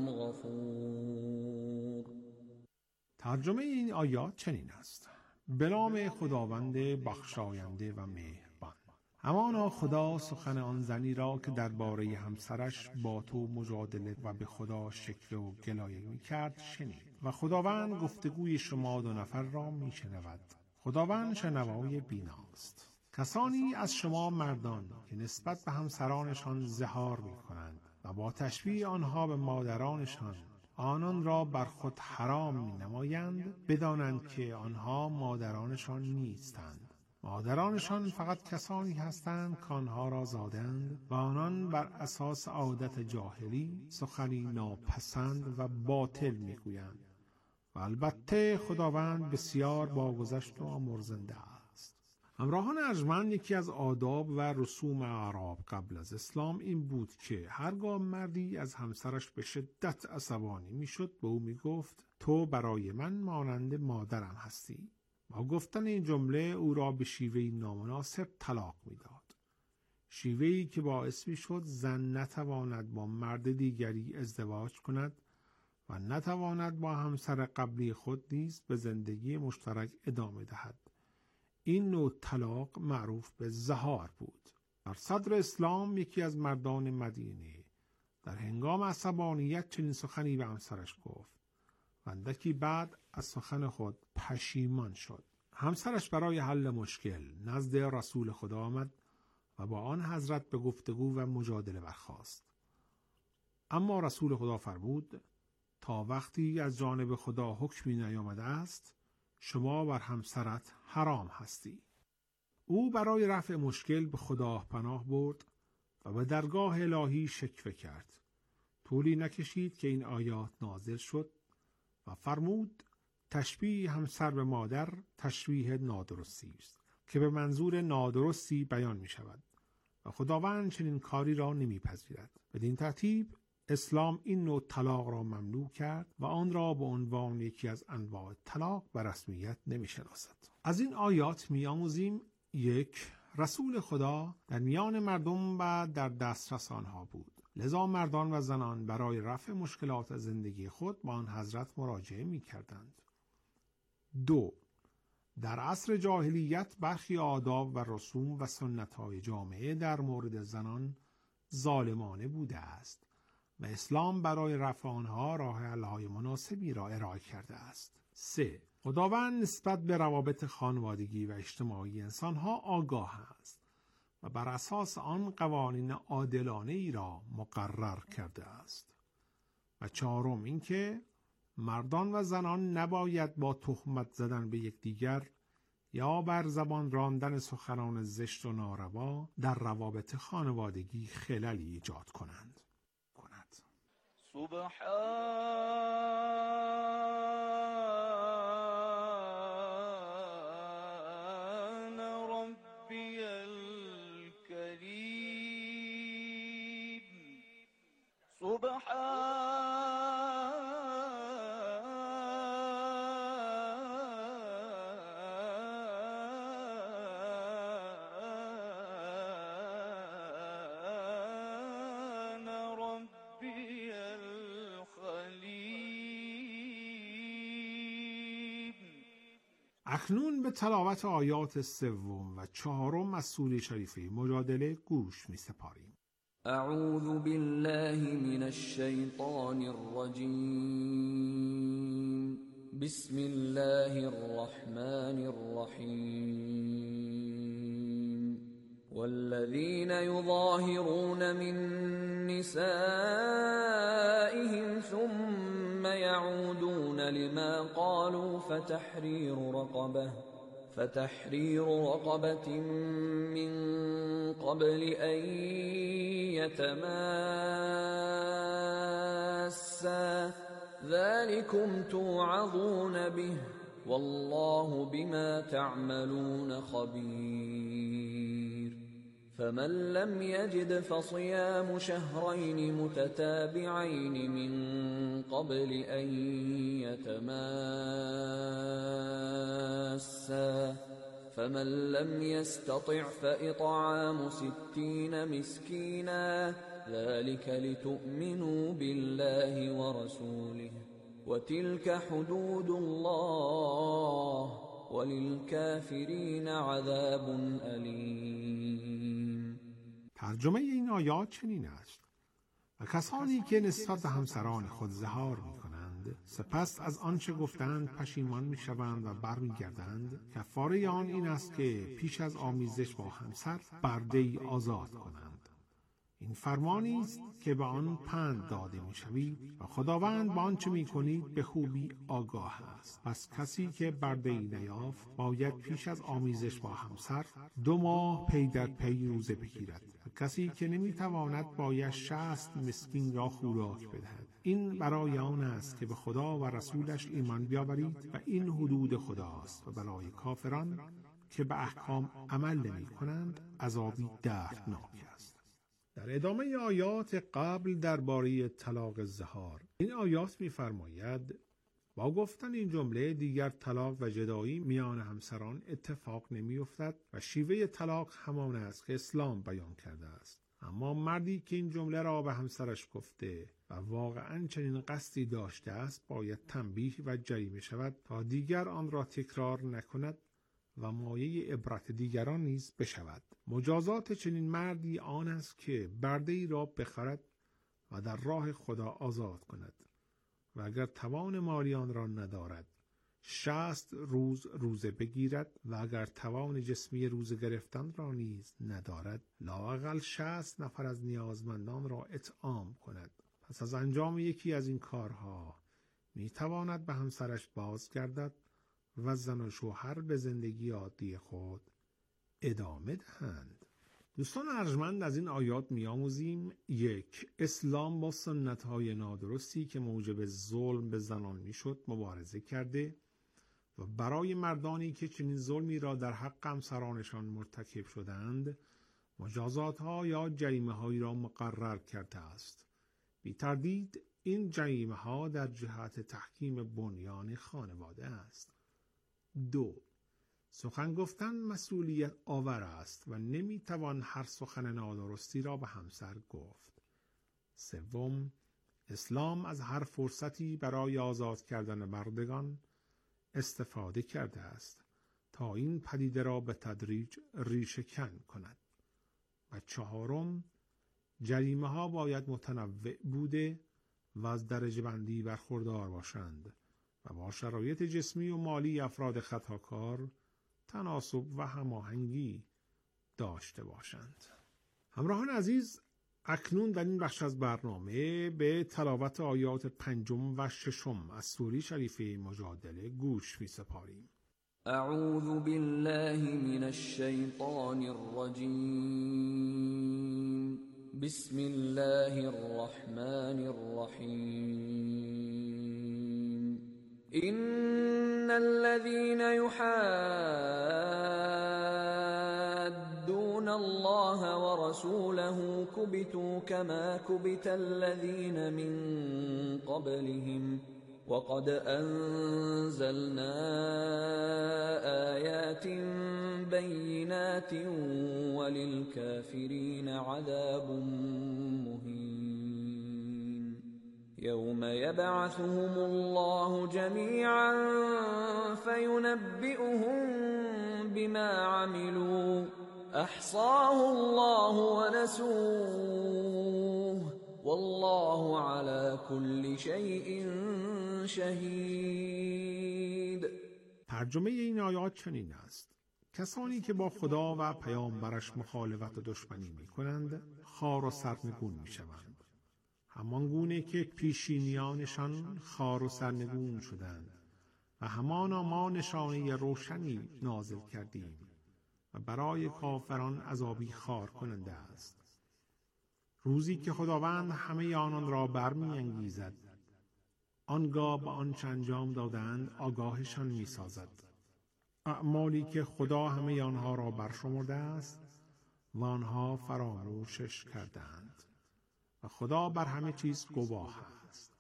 غفور. ترجمه این آیات چنین است: به نام خداوند بخشاینده و مهربان. همانا خدا سخن آن زنی را که درباره همسرش با تو مجادله و به خدا شکوه و گلایه می‌کرد شنید و خداوند گفتگوی شما دو نفر را می‌شنود. خداوند شنوای بیناست. کسانی از شما مردان که نسبت به همسرانشان زهار می‌کنند و با تشبیه آنها به مادرانشان آنان را بر خود حرام می‌نمایند، بدانند که آنها مادرانشان نیستند. مادرانشان فقط کسانی هستند که آنها را زادند و آنان بر اساس عادت جاهلی سخنی ناپسند و باطل میگویند و البته خداوند بسیار باگذشت و آمرزنده است. همراهان ارجمند، یکی از آداب و رسوم اعراب قبل از اسلام این بود که هرگاه مردی از همسرش به شدت عصبانی میشد به او میگفت تو برای من مانند مادرم هستی. با گفتن این جمله او را به شیوهی نامناسب طلاق میداد، شیوهی که باعث میشد زن نتواند با مرد دیگری ازدواج کند و نتواند با همسر قبلی خود نیز به زندگی مشترک ادامه دهد. این نوع طلاق معروف به زهار بود. در صدر اسلام یکی از مردان مدینه در هنگام عصبانیت چنین سخنی به همسرش گفت و اندکی بعد از سخن خود پشیمان شد. همسرش برای حل مشکل نزد رسول خدا آمد و با آن حضرت به گفتگو و مجادله برخاست. اما رسول خدا فرمود تا وقتی از جانب خدا حکمی نیامده است شما بر همسرت حرام هستی. او برای رفع مشکل به خدا پناه برد و به درگاه الهی شکوه کرد. طولی نکشید که این آیات نازل شد و فرمود تشبیه همسر به مادر تشبیه نادرستی است که به منظور نادرستی بیان می شود و خداوند چنین کاری را نمی پذیرد. بدین ترتیب اسلام این نوع طلاق را ممنوع کرد و آن را به عنوان یکی از انواع طلاق به رسمیت نمی شناسد. از این آیات می آموزیم: یک، رسول خدا در میان مردم و در دسترس آنها بود، لذا مردان و زنان برای رفع مشکلات زندگی خود با آن حضرت مراجعه می کردند. دو، در عصر جاهلیت برخی آداب و رسوم و سنت‌های جامعه در مورد زنان ظالمانه بوده است و اسلام برای رفع آنها راه حل‌های مناسبی را ارائه کرده است. سه، خداوند نسبت به روابط خانوادگی و اجتماعی انسانها آگاه است و بر اساس آن قوانین عادلانه ای را مقرر کرده است. و چهارم اینکه مردان و زنان نباید با تهمت زدن به یکدیگر یا بر زبان راندن سخنان زشت و ناروا در روابط خانوادگی خللی ایجاد کنند. کند. سبحان ربی الکریم سبحان اکنون به تلاوت آیات سوم و چهارم از سوره شریفه مجادله گوش می سپاریم. اعوذ بالله من الشیطان الرجیم بسم الله الرحمن الرحیم والذین یظاهرون من نسائهم ثم يعودون لما قالوا فتحرير رقبة فتحرير رقبة من قبل أن يتماسا ذلكم توعظون به والله بما تعملون خبير فمن لم يجد فصيام شهرين متتابعين من قبل أن يتماسا فمن لم يستطع فإطعام ستين مسكينا ذلك لتؤمنوا بالله ورسوله وتلك حدود الله وللكافرین عذاب علیم. ترجمه این آیات چنین است: و کسانی که نسبت به همسران خود زهار می کنند سپس از آنچه گفتند پشیمان می شوند و برمیگردند، کفاره آن این است که پیش از آمیزش با همسر برده‌ای آزاد کنند. این فرمانی است که به آن پند داده می شوید و خداوند با آنچه می کنید به خوبی آگاه است. پس کسی که برده‌ای نیافت باید پیش از آمیزش با همسر دو ماه پی در پی روزه بگیرد و کسی که نمی تواند باید شصت مسکین را خوراک بدهد. این برای آن است که به خدا و رسولش ایمان بیاورید و این حدود خداست و برای کافران که به احکام عمل نمی کنند عذابی دردناک است. در ادامه آیات قبل درباره طلاق زهار، این آیات می‌فرماید با گفتن این جمله دیگر طلاق و جدایی میان همسران اتفاق نمی‌افتد و شیوه طلاق همان است که اسلام بیان کرده است. اما مردی که این جمله را به همسرش گفته و واقعاً چنین قصدی داشته است باید تنبیه و جریمه شود تا دیگر آن را تکرار نکند و مایه عبرت دیگران نیز بشود. مجازات چنین مردی آن است که برده‌ای را بخرد و در راه خدا آزاد کند و اگر توان مالی آن را ندارد شصت روز روزه بگیرد و اگر توان جسمی روزه گرفتن را نیز ندارد لااقل شصت نفر از نیازمندان را اطعام کند. پس از انجام یکی از این کارها میتواند به همسرش بازگردد و زن و شوهر به زندگی عادی خود ادامه دهند. دوستان ارجمند، از این آیات می‌آموزیم: یک، اسلام با سنت‌های نادرستی که موجب ظلم به زنان میشد مبارزه کرده و برای مردانی که چنین ظلمی را در حق همسرانشان مرتکب شدند مجازات‌ها یا جریمه‌هایی را مقرر کرده است. بی تردید این جریمه‌ها در جهت تحکیم بنیان خانواده است. دو، سخن گفتن مسئولیت آور است و نمیتوان هر سخن نادرستی را به همسر گفت. سوم، اسلام از هر فرصتی برای آزاد کردن مردگان استفاده کرده است تا این پدیده را به تدریج ریشه کن کند. و چهارم، جریمه ها باید متنوع بوده و از درجه بندی برخوردار باشند و با شرایط جسمی و مالی افراد خطاکار تناسب و هماهنگی داشته باشند. همراهان عزیز، اکنون در این بخش از برنامه به تلاوت آیات پنجم و ششم از سوره شریفه مجادله گوش می سپاریم. اعوذ بالله من الشیطان الرجیم. بسم الله الرحمن الرحیم. ان الذين يحادون الله ورسوله كبتوا كما كبت الذين من قبلهم وقد أنزلنا آيات بينات وللكافرين عذاب مهين. يوم يبعثهم الله جميعا فينبئهم بما عملوا احصاه الله ونسوه والله على كل شيء شهید. ترجمه این آیات چنین است: کسانی که با خدا و پیامبرش مخالفت و دشمنی می کنند خار و سرنگون می شوند، همان گونه که پیشینیانشان خار و سرنگون شدند و همانا ما نشانه روشنی نازل کردیم و برای کافران عذابی خار کننده است. روزی که خداوند همه آنان را برمی انگیزد، آنگاه به آنچه انجام دادند آگاهشان می سازد. اعمالی که خدا همه آنها را برشمرده است و آنها فراموشش کردند و خدا بر همه چیز گواه است.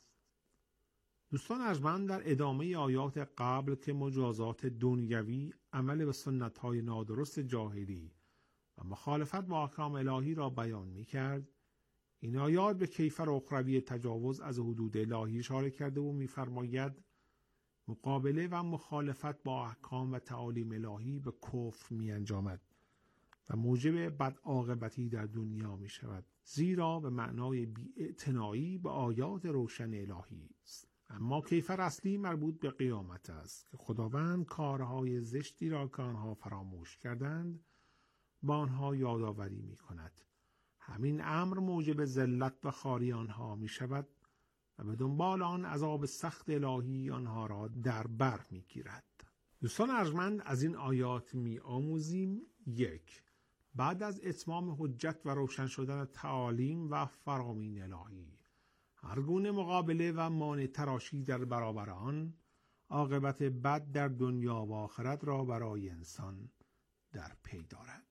دوستان ارجمند، در ادامه آیات قبل که مجازات دنیوی عمل به سنت‌های نادرست جاهلی و مخالفت با احکام الهی را بیان می کرد، این آیات به کیفر اخروی تجاوز از حدود الهی اشاره کرده و می‌فرماید مقابله و مخالفت با احکام و تعالیم الهی به کفر می‌انجامد و موجب بدعاقبتی در دنیا می‌شود، زیرا به معنای بی‌اعتنایی به آیات روشن الهی است. اما کیفر اصلی مربوط به قیامت است که خداوند کارهای زشتی را که آنها فراموش کردند با آنها یادآوری می‌کند. همین امر موجب ذلت و خواری آنها می شود و به دنبال آن عذاب سخت الهی آنها را در بر می گیرد. دوستان ارجمند، از این آیات می آموزیم: یک، بعد از اتمام حجت و روشن شدن تعالیم و فرامین الهی، هر گونه مقابله و مانع تراشی در برابر آن عاقبت بد در دنیا و آخرت را برای انسان در پی دارد.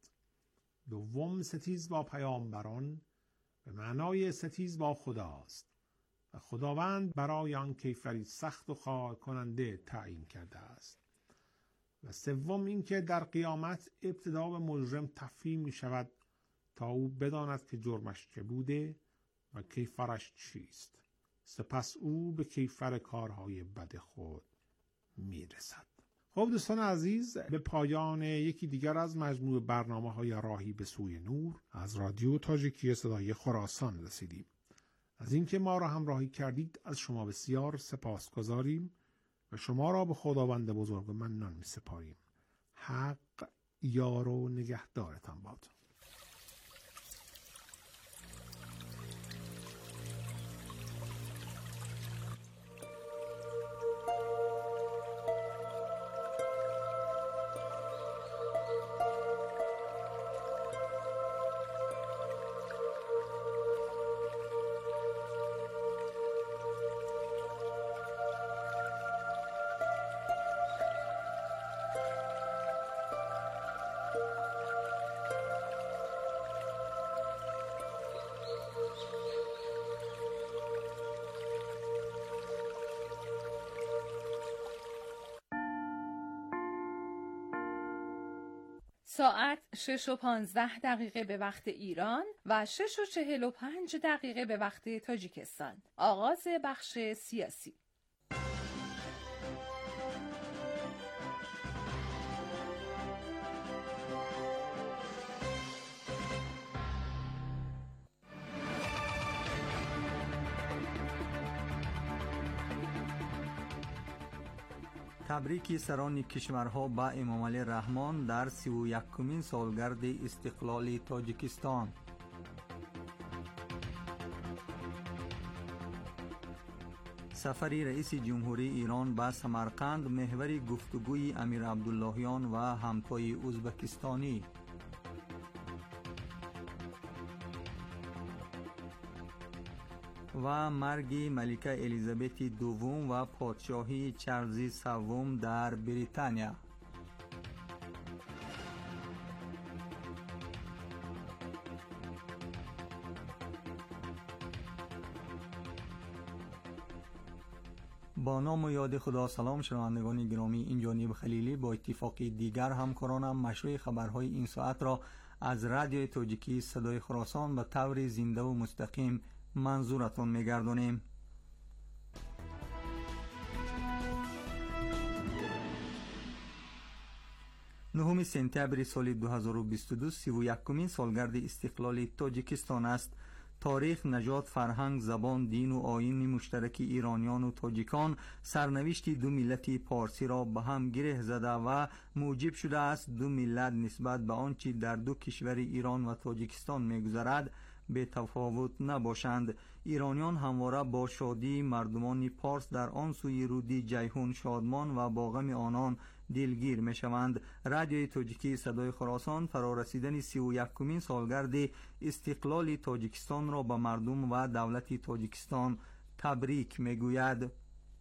دوم، ستیز با پیامبران به معنای ستیز با خداست و خداوند برای آن کیفری سخت و خار کننده تعیین کرده است. و سوم، اینکه در قیامت ابتدا به مجرم تفهیم می شود تا او بداند که جرمش چه بوده و کیفرش چیست، سپس او به کیفر کارهای بد خود می رسد. خب دوستان عزیز، به پایان یکی دیگر از مجموع برنامه‌های راهی به سوی نور از رادیو تاجیکی صدای خراسان رسیدیم. از اینکه ما را همراهی کردید از شما بسیار سپاسگزاریم و شما را به خداوند بزرگ منان می‌سپاریم. حق یار و نگهدارتان باد. ساعت شش و پانزده دقیقه به وقت ایران و شش و چهل و پنج دقیقه به وقت تاجیکستان. آغاز بخش سیاسی. تبریک سران کشورها با امامعلی رحمان در سی و یکمین سالگرد استقلال تاجیکستان. سفر رئیس جمهوری ایران به سمرقند محور گفتگوی امیر عبداللهیان و همتای ازبکستانی. و مرگ ملکه الیزابت دوم و پادشاهی چارلز سوم در بریتانیا. با نام و یاد خدا. سلام شنوندگان گرامی، این جانب خلیلی با اتفاق دیگر همکارانم مشروع خبرهای این ساعت را از رادیو تاجیکی صدای خراسان به طور زنده و مستقیم منظورتون میگردونیم. نهم سپتامبر سال دو هزار و بیست و دو سی و یکمین سالگرد استقلال تاجیکستان است. تاریخ، نژاد، فرهنگ، زبان، دین و آیین مشترک ایرانیان و تاجیکان سرنوشت دو ملت پارسی را به هم گره زده و موجب شده است دو ملت نسبت به آنچه در دو کشور ایران و تاجیکستان می‌گذرد به تفاوت نباشند. ایرانیان همواره با شادی مردمان پارس در آن سوی رودی جیهون شادمان و با غم آنان دلگیر می شوند. رادیوی تاجیکی صدای خراسان فرارسیدن سی و یکمین سالگرد استقلال تاجیکستان را به مردم و دولت تاجیکستان تبریک می گوید.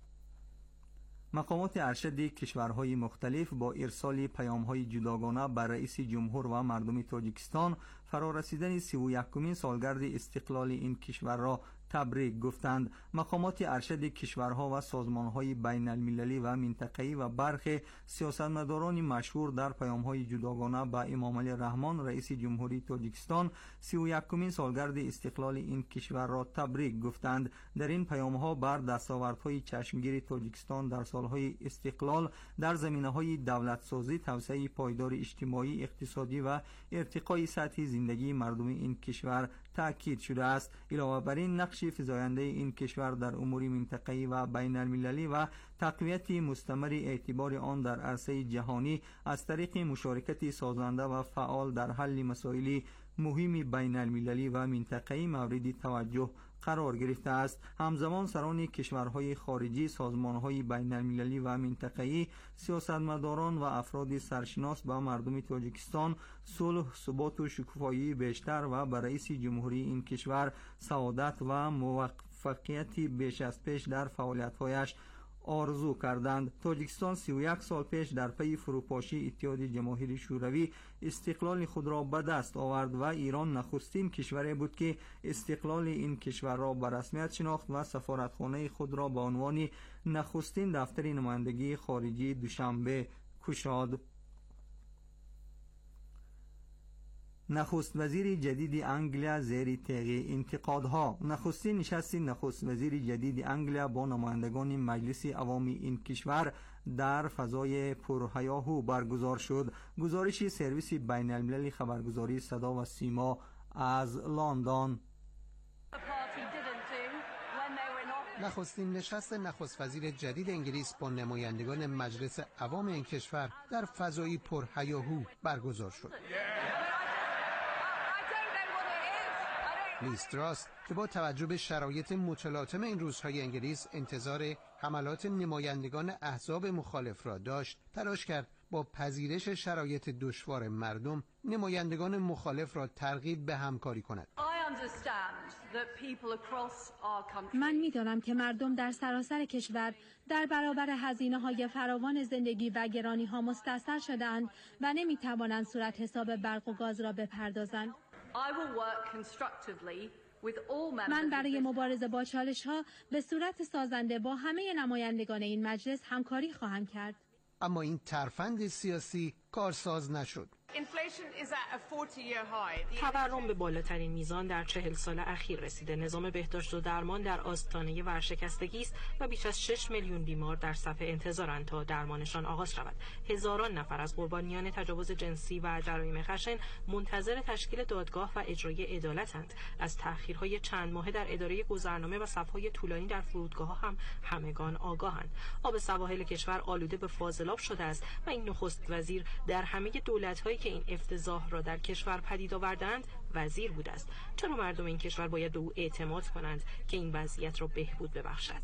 مقامات ارشد کشورهای مختلف با ارسال پیام‌های جداگانه بر رئیس جمهور و مردم تاجیکستان فرارسیدن سی و یکمین سالگرد استقلال این کشور را تبریک گفتند. مقامات ارشد کشورها و سازمانهای بین المللی و منطقه‌ای و برخی سیاستمداران مشهور در پیام‌های جداگانه به امامعلی رحمان رئیس جمهوری تاجیکستان سی و یکمین سالگرد استقلال این کشور را تبریک گفتند. در این پیام‌ها بر دستاوردهای چشمگیر تاجیکستان در سالهای استقلال در زمینه‌های دولت‌سازی، توسعه پایدار اجتماعی، اقتصادی و ارتقای سطح زندگی مردم این کشور تأکید شده است. علاوه بر این نقش فزاینده این کشور در امور منطقه‌ای و بین المللی و تقویت مستمر اعتبار آن در عرصه جهانی از طریق مشارکت سازنده و فعال در حل مسائل مهم بین المللی و منطقه‌ای مورد توجه قرار گرفته است. همزمان سران کشورهای خارجی، سازمانهای بین المللی و منطقه‌ای، سیاستمداران و افراد سرشناس با مردم تاجیکستان صلح، ثبات و شکوفایی بیشتر و برای رئیس جمهوری این کشور سعادت و موفقیت بیش از پیش در فعالیت‌هایش آرزو کردند. تاجیکستان سی و یک سال پیش در پی فروپاشی اتحاد جماهیر شوروی استقلال خود را به دست آورد و ایران نخستین کشوری بود که استقلال این کشور را به رسمیت شناخت و سفارتخانه خود را به عنوان نخستین دفتر نمایندگی خارجی دوشنبه گشاد. نخست وزیر جدید انگلیا زیر تیغ انتقادها. نخستین نشست نخست وزیر جدید انگلیا با نمایندگان مجلس عوامی این کشور در فضای پرهیاهو برگزار شد. گزارش سرویس بین المللی خبرگزاری صدا و سیما از لندن. نخستین نشست نخست وزیر جدید انگلیس با نمایندگان مجلس عوام این کشور در فضای پرهیاهو برگزار شد. لیز تراس که با توجه به شرایط متلاطم این روزهای انگلیس انتظار حملات نمایندگان احزاب مخالف را داشت، تلاش کرد با پذیرش شرایط دشوار مردم نمایندگان مخالف را ترغیب به همکاری کند. من می‌دانم که مردم در سراسر کشور در برابر هزینه‌های فراوان زندگی و گرانی‌ها مستحصل شده‌اند و نمی‌توانند صورت حساب برق و گاز را بپردازند. من برای مبارزه با چالش‌ها به صورت سازنده با همه نمایندگان این مجلس همکاری خواهم کرد. اما این ترفند سیاسی کارساز نشد. تورم به بالاترین میزان در چهل سال اخیر رسیده. نظام بهداشت و درمان در آستانه ورشکستگی است و بیش از شش میلیون بیمار در صف انتظارند تا درمانشان آغاز شود. هزاران نفر از قربانیان تجاوز جنسی و جرایم خشن منتظر تشکیل دادگاه و اجرای عدالتند. از تأخیرهای چند ماهه در اداره گذرنامه و صف‌های طولانی در فرودگاه‌ها هم همگان آگاهند. آب سواحل کشور آلوده به فاضلاب شده است و این نخست وزیر در همه دولت‌هایی که این افتضاح را در کشور پدید آوردند وزیر بوده است. چرا مردم این کشور باید به او اعتماد کنند که این وضعیت را بهبود ببخشد؟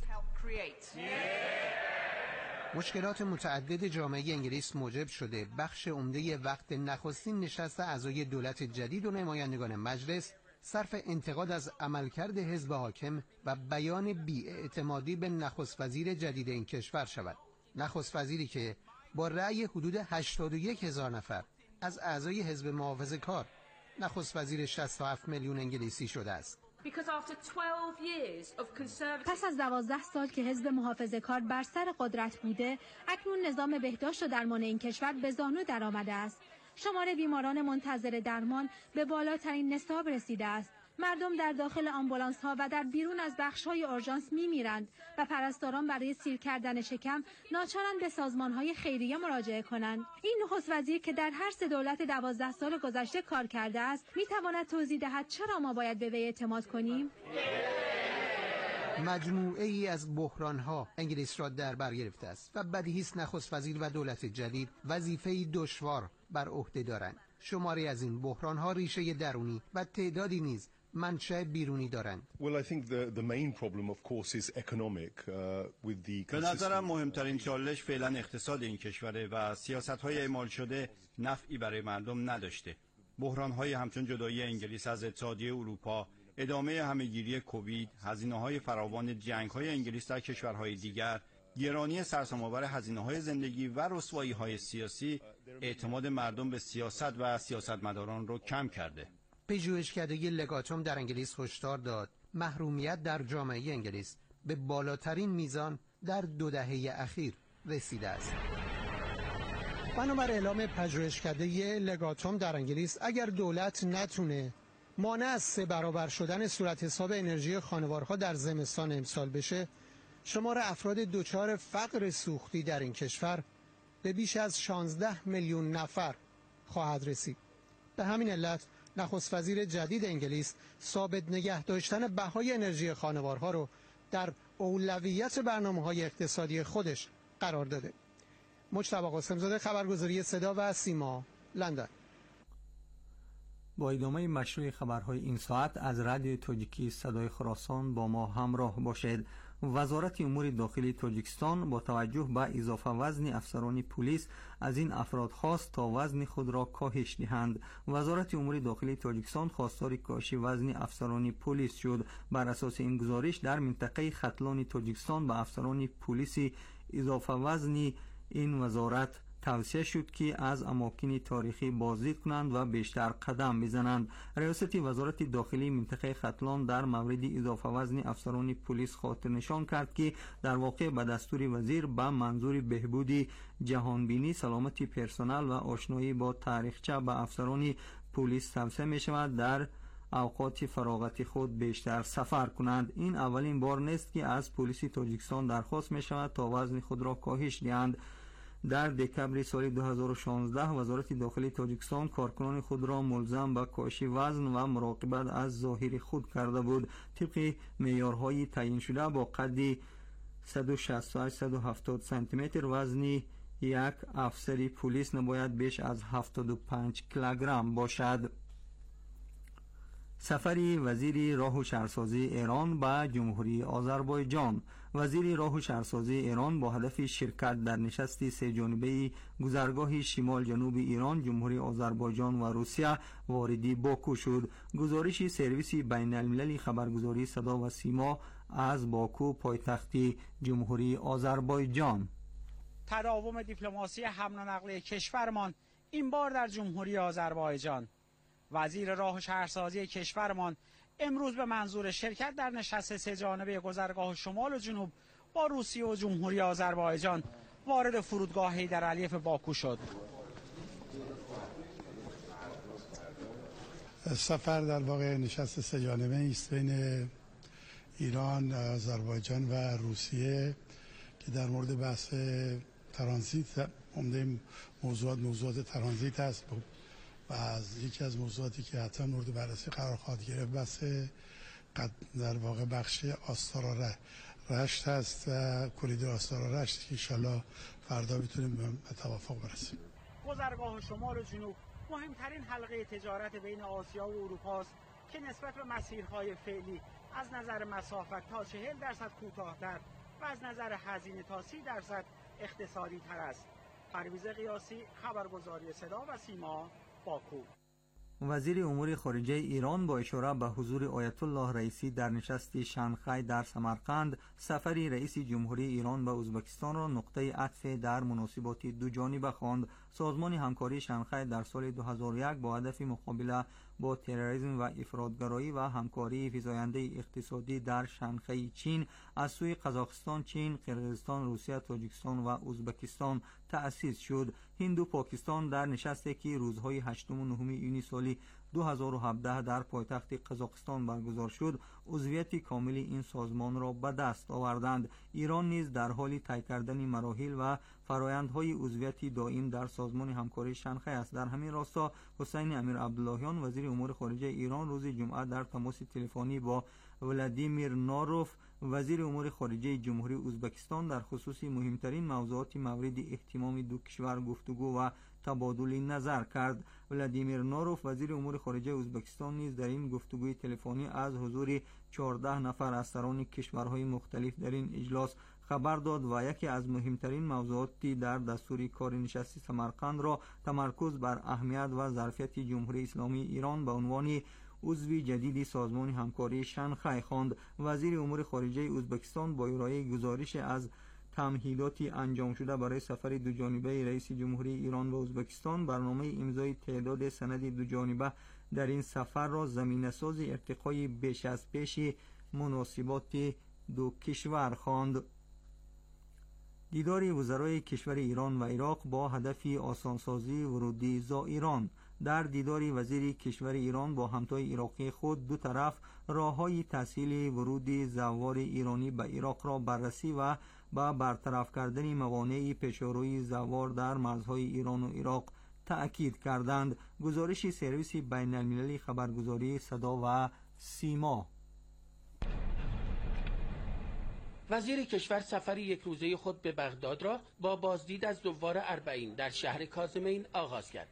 مشکلات متعدد جامعه انگلیس موجب شده بخش عمده وقت نخستین نشست اعضای دولت جدید و نمایندگان مجلس صرف انتقاد از عملکرد حزب حاکم و بیان بی‌اعتمادی به نخست وزیر جدید این کشور شود. نخست وزیری که با رأی حدود هشتاد و یک هزار نفر از اعضای حزب محافظه‌کار نخست وزیر شصت و هفت میلیون انگلیسی شده است. پس از دوازده سال که حزب محافظه‌کار بر سر قدرت بوده، اکنون نظام بهداشت و درمان این کشور به زانو درآمده است. شمار بیماران منتظر درمان به بالاترین نصاب رسیده است. مردم در داخل آمبولانس‌ها و در بیرون از بخش‌های اورژانس می‌میرند و پرستاران برای سیر کردن شکم ناچارند به سازمان‌های خیریه مراجعه کنند. این نخست وزیر که در هر سه دولت دوازده سال گذشته کار کرده است، می‌تواند توضیح دهد چرا ما باید به وی اعتماد کنیم؟ مجموعه ای از بحران‌ها انگلیس را در بر گرفته است و بدیهی است نخست وزیر و دولت جدید وظیفه‌ای دشوار بر عهده دارند. شماری از این بحران‌ها ریشه درونی و تعدادی نیز منشأ بیرونی دارند. به نظرم مهمترین چالش فعلا اقتصاد این کشوره و سیاست‌های اعمال شده نفعی برای مردم نداشته. بحران‌های همچون جدایی انگلیس از اتحادیه اروپا، ادامه همه‌گیری کووید، هزینه‌های فراوان جنگ‌های انگلیس در کشورهای دیگر، گرانی سرسام‌آور هزینه‌های زندگی و رسوایی‌های سیاسی اعتماد مردم به سیاست و سیاستمداران را کم کرده. پژوهشکده لگاتوم در انگلیس هشدار داد محرومیت در جامعه انگلیس به بالاترین میزان در دو دهه اخیر رسیده است. بنابر اعلام پژوهشکده لگاتوم در انگلیس، اگر دولت نتونه مانع از سه برابر شدن صورت حساب انرژی خانوارها در زمستان امسال بشه، شمار افراد دچار فقر سوختی در این کشور به بیش از شانزده میلیون نفر خواهد رسید. به همین علت نخست وزیر جدید انگلیس ثابت نگه داشتن بهای انرژی خانوارها رو در اولویت برنامه‌های اقتصادی خودش قرار داده. مجتبی قاسم‌زاده، خبرگزاری صدا و سیما، لندن. با ادامه مشروع خبرهای این ساعت از رادیو تاجیکی صدای خراسان با ما همراه باشید. وزارت امور داخلی تاجیکستان با توجه به اضافه وزن افسران پلیس از این افراد خواست تا وزن خود را کاهش دهند. وزارت امور داخلی تاجیکستان خواستار کاهش وزن افسران پلیس شد. بر اساس این گزارش در منطقه ختلان تاجیکستان به افسران پلیس اضافه وزن این وزارت توصیه شد که از اماکن تاریخی بازدید کنند و بیشتر قدم بزنند. ریاست وزارت داخلی منطقه ختلان در مورد اضافه وزن افسران پلیس خاطر نشان کرد که در واقع به دستور وزیر به منظور بهبود جهانبینی، سلامت پرسنل و آشنایی با تاریخچه به افسران پلیس توصیه می شود در اوقات فراغت خود بیشتر سفر کنند. این اولین بار نیست که از پلیس تاجیکستان درخواست می شود تا وزن خود را کاهش دهند. در دکمبر سال دو هزار و شانزده وزارت داخلی تاجیکستان کارکنان خود را ملزم به کاهش وزن و مراقبت از ظاهر خود کرده بود. طبق معیارهای تعیین شده با قد صد و شصت و هشت تا صد و هفتاد سانتی متر وزن یک افسر پلیس نباید بیش از هفتاد و پنج کیلوگرم باشد. سفر وزیر راه و شهرسازی ایران به جمهوری آذربایجان. وزیر راه و شهرسازی ایران با هدف شرکت در نشست سه جانبه گذرگاه شمال جنوب ایران، جمهوری آذربایجان و روسیه وارد باکو شد. گزارش سرویس بین المللی خبرگزاری صدا و سیما از باکو، پایتخت جمهوری آذربایجان. تداوم دیپلماسی حمل و نقل کشورمان این بار در جمهوری آذربایجان. وزیر راه و شهرسازی کشورمان امروز به منظور شرکت در نشست سه جانبه گذرگاه شمال و جنوب با روسیه و جمهوری آذربایجان وارد فرودگاه حیدرعلیف باکو شد. سفر در واقع نشست سه جانبه است بین ایران، آذربایجان و روسیه که در مورد بحث ترانزیت، عمده موضوعات موضوعات ترانزیت است و از یکی از موضوعاتی که حتما مورد بررسی قرار خواهد گرفت بحث در واقع بخش آستارا رشت هست و کریدور آستارا رشت که انشالله فردا بتونیم به توافق برسیم. گذرگاه شمال و جنوب مهمترین حلقه تجارت بین آسیا و اروپا است که نسبت به مسیرهای فعلی از نظر مسافت تا چهل درصد کوتاه‌تر و از نظر هزینه تا سی درصد اقتصادی تر است. پرویز قیاسی، خبرگزاری صدا و سیما، باکو. وزیر امور خارجه ایران با اشاره به حضور آیت الله رئیسی در نشست شانگهای در سمرقند سفری رئیس جمهوری ایران به ازبکستان را نقطه عطف در مناسبات دو جانبه خواند. سازمان همکاری شانگهای در سال دو هزار و یک با هدف مقابله با تروریسم و افراطگرایی و همکاری فزاینده اقتصادی در شانگهای چین از سوی قزاقستان، چین، قرقیزستان، روسیه، تاجیکستان و ازبکستان تأسیس شد. هند و پاکستان در نشستی که روزهای هشتم و نهم یونیو سال دو هزار و هفده در پایتخت قزاقستان برگزار شد، عضویت کامل این سازمان را به دست آوردند. ایران نیز در حال طی کردن مراحل و فرآیندهای عضویت دائم در سازمان همکاری شانگهای است. در همین راستا حسین امیر عبداللهیان وزیر امور خارجه ایران روز جمعه در تماس تلفنی با ولادیمیر ناروف وزیر امور خارجه جمهوری ازبکستان در خصوص مهمترین موضوعات مورد اهتمام دو کشور گفتگو و تبادل نظر کرد. ولادیمیر ناروف وزیر امور خارجه ازبکستان نیز در این گفتگوی تلفنی از حضور چهارده نفر از سران کشورهای مختلف در این اجلاس خبر داد و یکی از مهمترین موضوعاتی در دستور کار نشست سمرقند را تمرکز بر اهمیت و ظرفیت جمهوری اسلامی ایران به عنوان عضو جدید سازمان همکاری شانگهای خواند. وزیر امور خارجه ازبکستان با ارائه گزارش از تمهیداتی انجام شده برای سفر دو جانبه رئیس جمهوری ایران و ازبکستان برنامه امضای تعداد سند دو جانبه در این سفر را زمینه‌ساز ارتقای بیش از پیش مناسبات دو کشور خواند. دیدار وزرای کشور ایران و عراق با هدف آسانسازی ورودی زائران. در دیدار وزیر کشور ایران با همتای عراقی خود دو طرف راههای تسهیل ورود زوار ایرانی به عراق را بررسی و با برطرف کردن موانع پیشروی زوار در مرزهای ایران و عراق تأکید کردند. گزارش سرویس بین المللی خبرگزاری صدا و سیما. وزیر کشور سفر یک روزه خود به بغداد را با بازدید از دوار اربعین در شهر کاظمین آغاز کرد.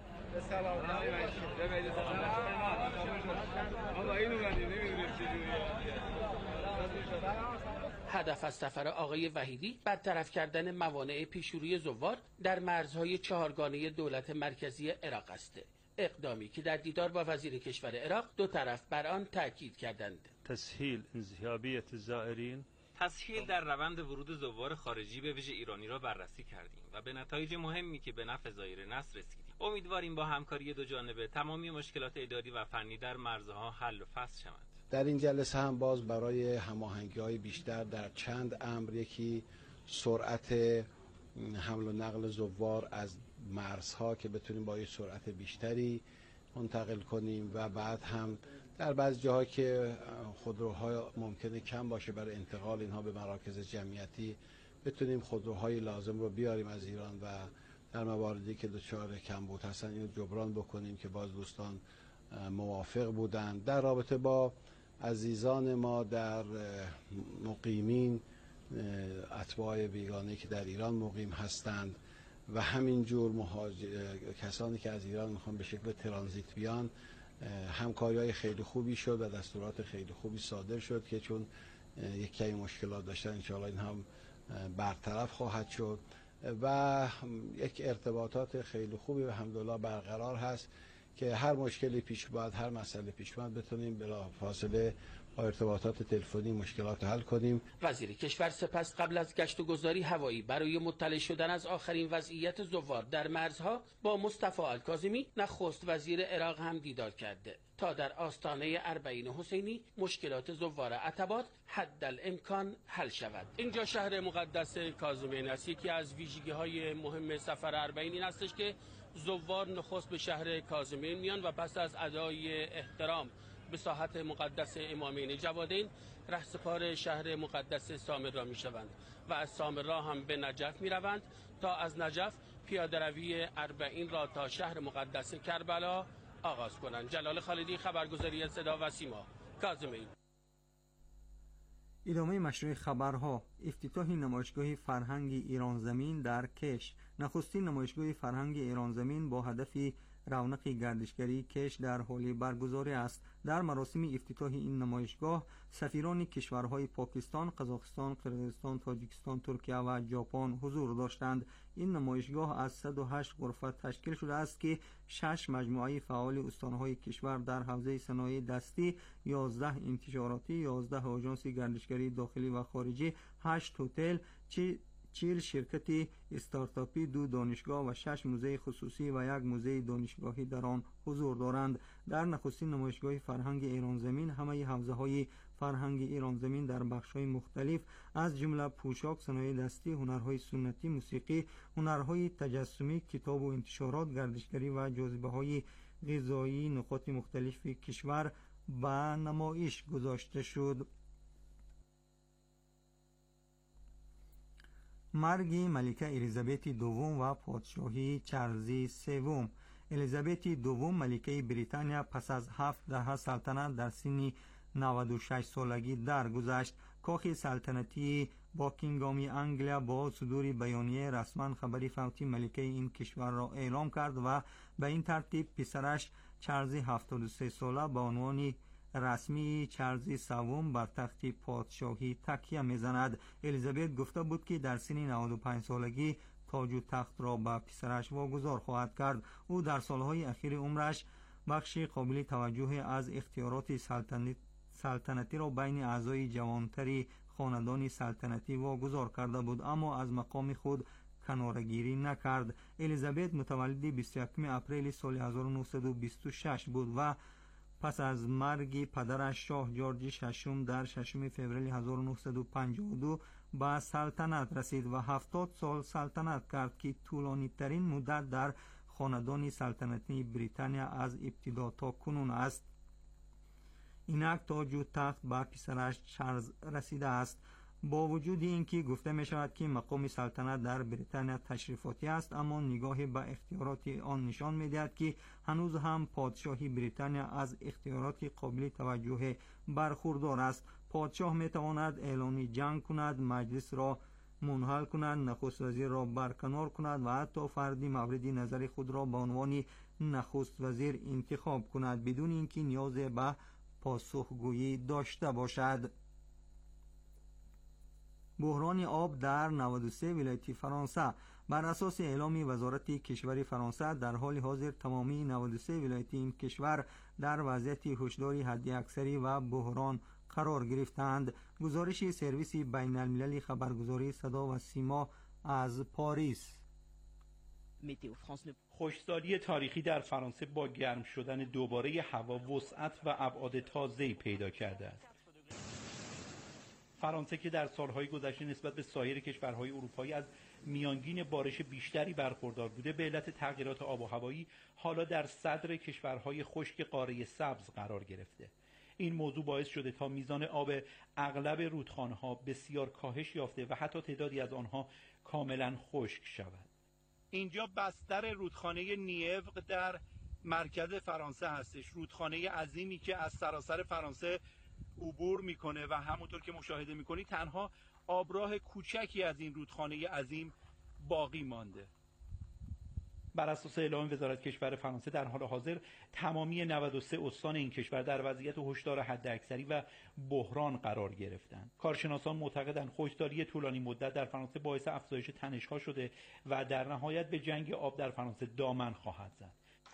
هدف از سفر آقای وحیدی برطرف کردن موانع پیشروی زوار در مرزهای چهارگانه دولت مرکزی عراق است. اقدامی که در دیدار با وزیر کشور عراق دو طرف بر آن تاکید کردند. تسهیل انزیابیت الزائرین، تسهیل در روند ورود زوار خارجی به ویژه ایرانی را بررسی کردیم و به نتایج مهمی که به نفع زائر نصر رسیدیم. امیدواریم با همکاری دو جانبه تمامی مشکلات اداری و فنی در مرزها حل و فصل شود. در این جلسه هم باز برای هماهنگی‌های بیشتر در چند امر، یکی سرعت حمل و نقل زوار از مرزها که بتونیم با یه سرعت بیشتری منتقل کنیم و بعد هم در بعض جاها که خودروها ممکنه کم باشه برای انتقال اینها به مراکز جمعیتی بتونیم خودروهای لازم رو بیاریم از ایران و در مواردی که دچار کمبود هستن اینو جبران بکنیم که باز دوستان موافق بودند. در رابطه با عزیزان ما در مقیمین، اتباع بیگانه که در ایران مقیم هستند و همینجور مهاجر... کسانی که از ایران میخوان به شکل ترانزیت بیان، همکاری‌های خیلی خوبی شد و دستورات خیلی خوبی صادر شد که چون یک کمی مشکلات داشتن انشاءالله این هم برطرف خواهد شد و یک ارتباطات خیلی خوبی و الحمدلله برقرار هست که هر مشکلی پیش بیاد، هر مسئله پیش بیاد بتونیم بلافاصله با ارتباطات تلفنی مشکلات حل کنیم. وزیر کشور سپس قبل از گشت و گذاری هوایی برای مطلع شدن از آخرین وضعیت زوار در مرزها با مصطفی الکاظمی نخست وزیر عراق هم دیدار کرده تا در آستانه اربعین حسینی مشکلات زوار عتبات حدالامکان حل شود. اینجا شهر مقدس کاظمین است. یکی از ویژگی‌های مهم سفر اربعین این هستش که زوار نخست به شهر کاظمین میان و پس از ادای احترام به ساحت مقدس امامین جوادین رهسپار شهر مقدس سامرا میشوند و از سامرا هم به نجف میروند تا از نجف پیاده روی اربعین را تا شهر مقدس کربلا آغاز کنند. جلال خالدی، خبرگزاری صدا و سیما، کاظمین. ادامه مشروع خبرها. افتتاح نمایشگاه فرهنگ ایران زمین در کش. نخستین نمایشگاه فرهنگ ایران زمین با هدف رونق گردشگری کش در حال برگزاری است. در مراسم افتتاح این نمایشگاه سفیران کشورهای پاکستان، قزاقستان، قرقیزستان، تاجیکستان، ترکیه و ژاپن حضور داشتند. این نمایشگاه از صد و هشت غرفه تشکیل شده است که شش مجموعه فعال استانهای کشور در حوزه صنایع دستی، یازده انتشاراتی، یازده آژانس گردشگری داخلی و خارجی، هشت هتل، چه چهل شرکت استارتاپی، دو دانشگاه و شش موزه خصوصی و یک موزه دانشگاهی در آن حضور دارند. در نخستین نمایشگاه فرهنگ ایران زمین همه حوزه‌های فرهنگ ایران زمین در بخش‌های مختلف از جمله پوشاک، صنایع دستی، هنرهای سنتی، موسیقی، هنرهای تجسمی، کتاب و انتشارات، گردشگری و جاذبه‌های غذایی نقاط مختلف کشور به نمایش گذاشته شد. مرگ ملکه الیزابت دوم و پادشاهی چارلز سوم. الیزابت دوم ملکه بریتانیا پس از هفت دهه سلطنت در سن نود و شش سالگی درگذشت. کاخ سلطنتی باکینگهام انگلیا با صدور بیانیه رسما خبری فوت ملکه این کشور را اعلام کرد و به این ترتیب پسرش چارلز هفتاد و سه ساله به عنوان رسمی چارلز سوم بر تخت پادشاهی تکیه میزند. الیزابت گفته بود که در سن نود و پنج سالگی تاج و تخت را به پسرش واگذار خواهد کرد. او در سالهای اخیر عمرش بخش قابل توجه از اختیارات سلطنت سلطنتی را بین اعضای جوانتری خاندان سلطنتی واگذار کرده بود، اما از مقام خود کناره‌گیری نکرد. الیزابت متولد بیست و یکم اپریل سال هزار و نهصد و بیست و شش بود و پس از مرگ پدرش شاه جورج ششم در ششم فوریه هزار و نهصد و پنجاه و دو به سلطنت رسید و هفتاد سال سلطنت کرد که طولانی ترین مدت در خاندان سلطنتی بریتانیا از ابتدا تا کنون است. اینک تاج و تخت به پسرش چارلز رسیده است. با وجود اینکه گفته می شود که مقام سلطنت در بریتانیا تشریفاتی است، اما نگاه به اختیارات آن نشان می دهد که هنوز هم پادشاهی بریتانیا از اختیارات قابل توجه برخوردار است. پادشاه می تواند اعلان جنگ کند، مجلس را منحل کند، نخست وزیر را برکنار کند و حتی فردی مورد نظر خود را به عنوان نخست وزیر انتخاب کند بدون اینکه نیاز به پاسخگویی داشته باشد. بحران آب در نود و سه ولایت فرانسه. بر اساس اعلام وزارت کشور فرانسه در حال حاضر تمامی نود و سه ولایت این کشور در وضعیت هشدار حداکثری و بحران قرار گرفتند. گزارش سرویس بین المللی خبرگزاری صدا و سیما از پاریس. خشکسالی تاریخی در فرانسه با گرم شدن دوباره هوا وسعت و ابعاد تازه‌ای پیدا کرده است. فرانسه که در سالهای گذشته نسبت به سایر کشورهای اروپایی از میانگین بارش بیشتری برخوردار بوده، به علت تغییرات آب و هوایی حالا در صدر کشورهای خشک قاره سبز قرار گرفته. این موضوع باعث شده تا میزان آب اغلب رودخانه‌ها بسیار کاهش یافته و حتی تعدادی از آنها کاملا خشک شود. اینجا بستر رودخانه نیوق در مرکز فرانسه هستش، رودخانه عظیمی که از سراسر فرانسه عبور میکنه و همونطور که مشاهده میکنید تنها آبراه کوچکی از این رودخانه عظیم باقی مانده. بر اساس اعلام وزارت کشور فرانسه در حال حاضر تمامی نود و سه استان این کشور در وضعیت هشدار حداکثری و بحران قرار گرفتند. کارشناسان معتقدند خشکسالی طولانی مدت در فرانسه باعث افزایش تنش‌ها شده و در نهایت به جنگ آب در فرانسه دامن خواهد زد.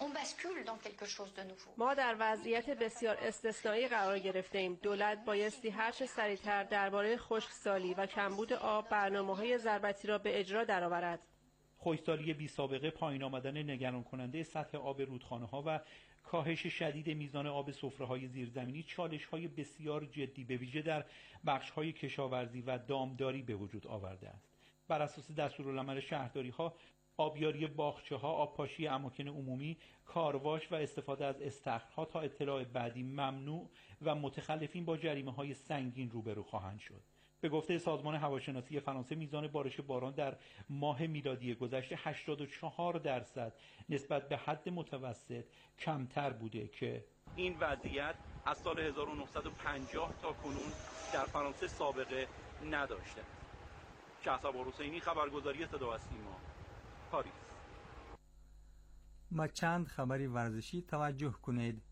ما در وضعیت بسیار استثنایی قرار گرفته ایم. دولت بایستی هرچه سریعتر درباره خشکسالی و کمبود آب برنامه‌های ضربتی را به اجرا درآورد. خشکسالی بی سابقه، پایین آمدن نگران کننده سطح آب رودخانه‌ها و کاهش شدید میزان آب سفره‌های زیرزمینی چالش‌های بسیار جدی به ویژه در بخش‌های کشاورزی و دامداری به وجود آورده است. بر اساس دستورالعمل شهرداری‌ها، آبیاری باغچه‌ها، آبپاشی اماکن عمومی، کارواش و استفاده از استخرها تا اطلاع بعدی ممنوع و متخلفین با جریمه‌های سنگین روبرو خواهند شد. به گفته سازمان هواشناسی فرانسه میزان بارش باران در ماه میلادی گذشته هشتاد و چهار درصد نسبت به حد متوسط کمتر بوده که این وضعیت از سال هزار و نهصد و پنجاه تا کنون در فرانسه سابقه نداشته. شهسوار حسینی، خبرگزاری صدا و سیما، پاریس. با چند خبری ورزشی توجه کنید.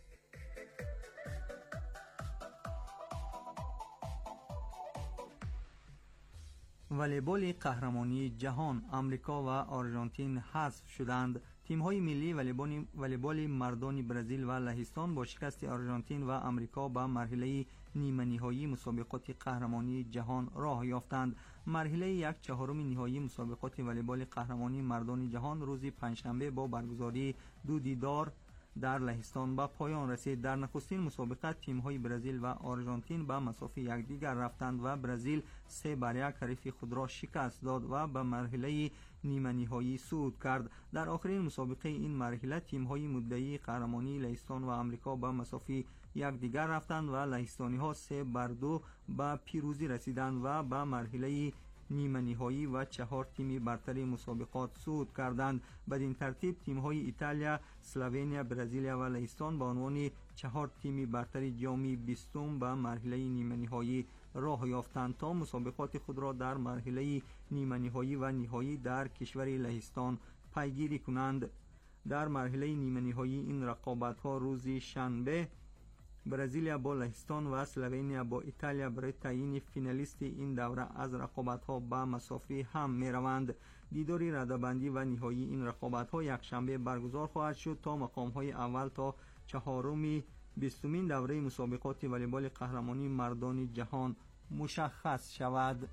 والیبال قهرمانی جهان، آمریکا و آرژانتین حذف شدند. تیم‌های ملی والیبال مردان برزیل و لهستان با شکست آرژانتین و آمریکا به مرحله نیمه نهایی مسابقات قهرمانی جهان راه یافتند. مرحله یک چهارم نهایی مسابقات والیبال قهرمانی مردان جهان روز پنجشنبه با برگزاری دو دیدار در لهستان به پایان رسید. در نخستین مسابقه تیم‌های برزیل و آرژانتین به مسافت یکدیگر رفتند و برزیل سه بر یک حریف خود را شکست داد و به مرحله نیمه نهایی صعود کرد. در آخرین مسابقه این مرحله تیم‌های مدعی قهرمانی لهستان و آمریکا به مسافت یکدیگر رفتند و لهستانی‌ها سه بر دو به پیروزی رسیدند و به مرحله نیمه نهایی و چهار تیمی برتری مسابقات صعود کردند. بدین ترتیب تیم‌های ایتالیا، اسلوونیا، برزیلیا و لهستان به عنوان چهار تیمی برتری جام بیستم به مرحله نیمه نهایی راه یافتند تا مسابقات خود را در مرحله نیمه نهایی و نهایی در کشور لهستان پیگیری کنند. در مرحله نیمه نهایی این رقابت‌ها روز شنبه برزیلیا با لهستان و اسلوونیا با ایتالیا برای تعیین فینالیست این دوره از رقابت‌ها به مسافت هم می‌روند. دیداری رده‌بندی و نهایی این رقابت‌ها یک شنبه برگزار خواهد شد تا مقام‌های اول تا چهارم بیستمین دوره مسابقات والیبال قهرمانی مردان جهان مشخص شود.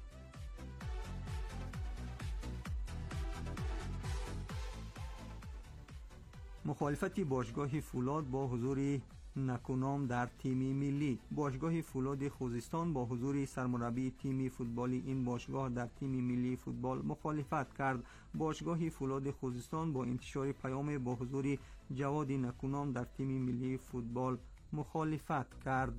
مخالفت باشگاه فولاد با حضور نکونام در تیم ملی. باشگاه فولاد خوزستان با حضور سرمربی تیم فوتبالی این باشگاه در تیم ملی فوتبال مخالفت کرد. باشگاه فولاد خوزستان با انتشار پیام با حضور جواد نکونام در تیم ملی فوتبال مخالفت کرد.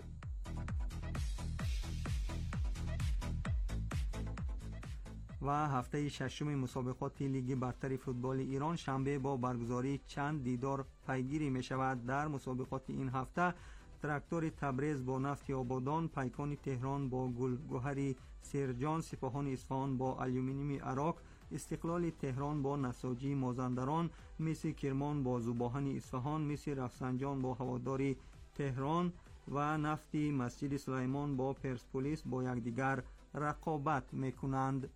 و هفته ششم مسابقات لیگ برتر فوتبال ایران شنبه با برگزاری چند دیدار پیگیری می شود. در مسابقات این هفته تراکتور تبریز با نفت آبادان، پیکان تهران با گلگهر سرجان، سپاهان اصفهان با آلومینیوم عراق، استقلال تهران با نساجی مازندران، مس کرمان با زوباهن اصفهان، مس رفسنجان با هوادار تهران و نفت مسجد سلیمان با پرسپولیس با یکدیگر رقابت می کنند.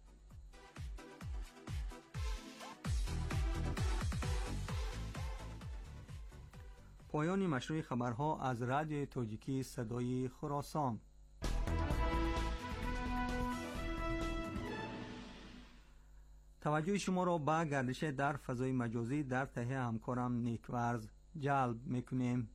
پایان مشروع خبرها از رادیو تاجیکی صدای خراسان. توجه شما را به گردش در فضای مجازی در تهیه همکارم نیکورز جلب میکنیم.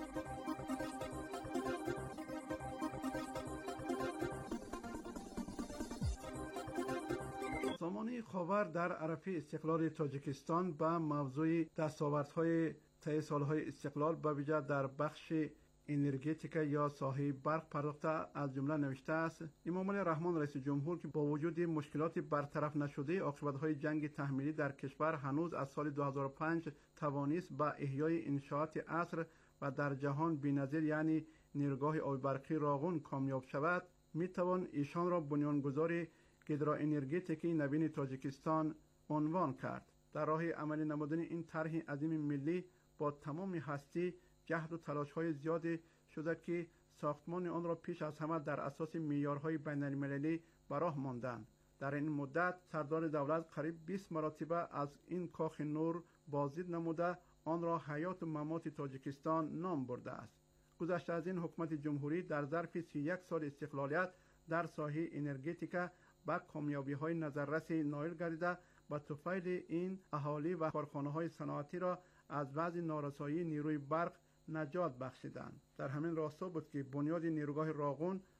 سامانه خاور در عرفه استقلال تاجیکستان به موضوع دستاوردهای طی سالهای استقلال به ویژه در بخش انرژتیک یا ساحه برق پرداخته. از جمله نوشته است: امام علی رحمان رئیس جمهور که با وجود مشکلات برطرف نشده عاقبت‌های جنگ تحمیلی در کشور هنوز از سال دو هزار و پنج توانست به احیای انشاءات عصر و در جهان بی‌نظیر یعنی نیروگاه آب برقی راغون کامیاب شود، میتوان ایشان را بنیانگذار گدرا انرژتیکی نوین تاجیکستان عنوان کرد. در راه عملی نمودن این طرح عظیم ملی با تمام هستی جهد و تلاش‌های زیاد شده که ساختمان آن را پیش از همه در اساس معیارهای بین‌المللی به راه ماندند. در این مدت سردار دولت قریب بیست مرتبه از این کاخ نور بازدید نموده آن را حیات و ممات تاجیکستان نام برده است. گذشته از این حکومت جمهوری در ظرف سی و یک سال استقلالیت در ساحه انرژتیک با کامیابی‌های نظررس نائل گردیده با طفیل این اهالی و کارخانه‌های صنعتی را از وضع نارسایی نیروی برق نجات بخشیدند. در همین راستا بود که بنیاد نیروگاه راغون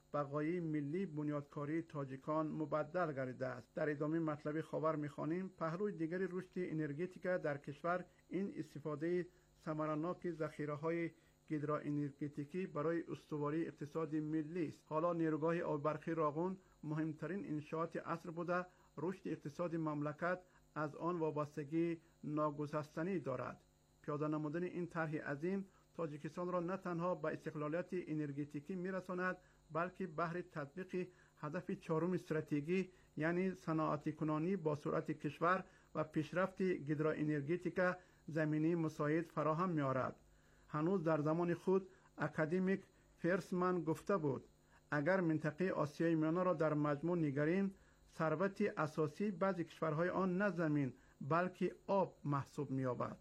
بقای ملی بنیادکاری تاجیکان مبدل گردیده است. در ادامه مطلب خبر می‌خوانیم پهلوی دیگری رشد انرژتیک در کشور این استفاده ثمرناک ذخیره‌های هیدروانرژتیکی برای استواری اقتصاد ملی است. حالا نیروگاه آببرقی راغون مهمترین انشاءات عصر بوده، رشد اقتصاد مملکت از آن وابستگی ناگسستنی دارد. پیاده نمودن این طرح عظیم تاجیکستان را نه تنها به استقلالیت انرژتیکی میرساند، بلکه بهر تطبیق هدف چهارم استراتژی یعنی صنعتی کنانی با سرعت کشور و پیشرفت هیدروانرژتیک زمینی مساعد فراهم می‌آورد. هنوز در زمان خود اکادمیک فرسمن گفته بود اگر منطقه آسیای میانه را در مجموع نگریم، ثروت اساسی بعضی کشورهای آن نه زمین بلکه آب محسوب می‌یابد.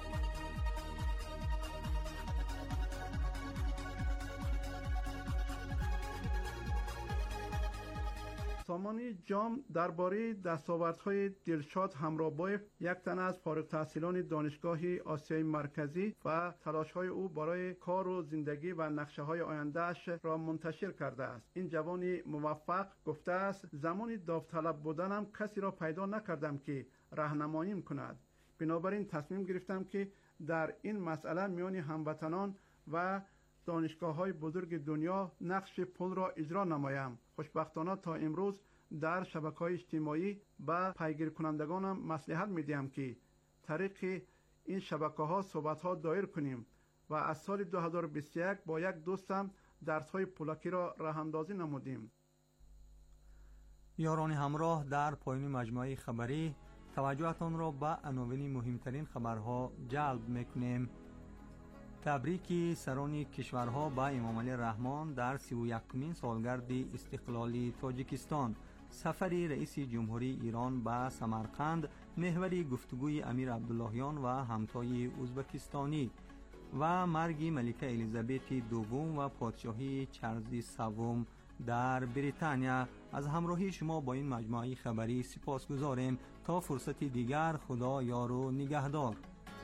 سامانی جام درباره دستاوردهای دلشاد همراهبایف، یک تن از فارغ التحصیلان دانشگاه آسیای مرکزی و تلاش‌های او برای کار و زندگی و نقشه‌های آینده‌اش را منتشر کرده است. این جوان موفق گفته است زمانی داوطلب بودنم کسی را پیدا نکردم که راهنماییم کند. بنابراین تصمیم گرفتم که در این مسئله میان هموطنان و دانشگاه‌های بزرگ دنیا نقش پل را اجرا نمایم. خوشبختانه تا امروز در شبکه‌های اجتماعی به پیگیر کنندگانم مصلحت می‌دهم که طریق این شبکه‌ها صحبت‌ها دایر کنیم و از سال دو هزار و بیست و یک با یک دوستم درس‌های پولکی را راه‌اندازی نمودیم. یاران همراه، در پایان مجموعه خبری توجهتان را به عناوین مهمترین خبرها جلب می‌کنیم. تبریک سران کشورها به امام علی رحمان در سی و یکمین سالگرد استقلالی تاجیکستان. سفر رئیس جمهوری ایران به سمرقند محور گفتگوی امیر عبداللهیان و همتای ازبکستانی و مرگ ملکه الیزابت دوم و پادشاهی چارلز سوم در بریتانیا. از همراهی شما با این مجموعه خبری سپاسگزاریم. تا فرصتی دیگر، خدا یار و نگهدار.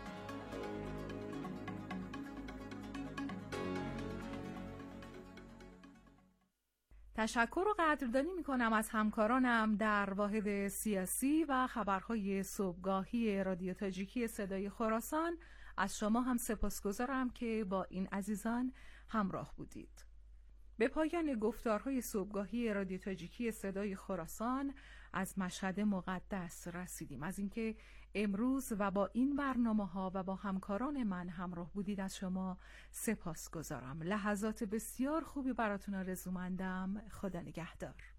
تشکر و قدردانی می کنم از همکارانم در واحد سیاسی و خبرهای صبحگاهی رادیو تاجیکی صدای خراسان. از شما هم سپاسگزارم که با این عزیزان همراه بودید. به پایان گفتارهای صبحگاهی رادیو تاجیکی صدای خراسان از مشهد مقدس رسیدیم. از اینکه امروز و با این برنامه‌ها و با همکاران من همراه بودید از شما سپاسگزارم. لحظات بسیار خوبی براتون آرزومندم. خدا نگهدار.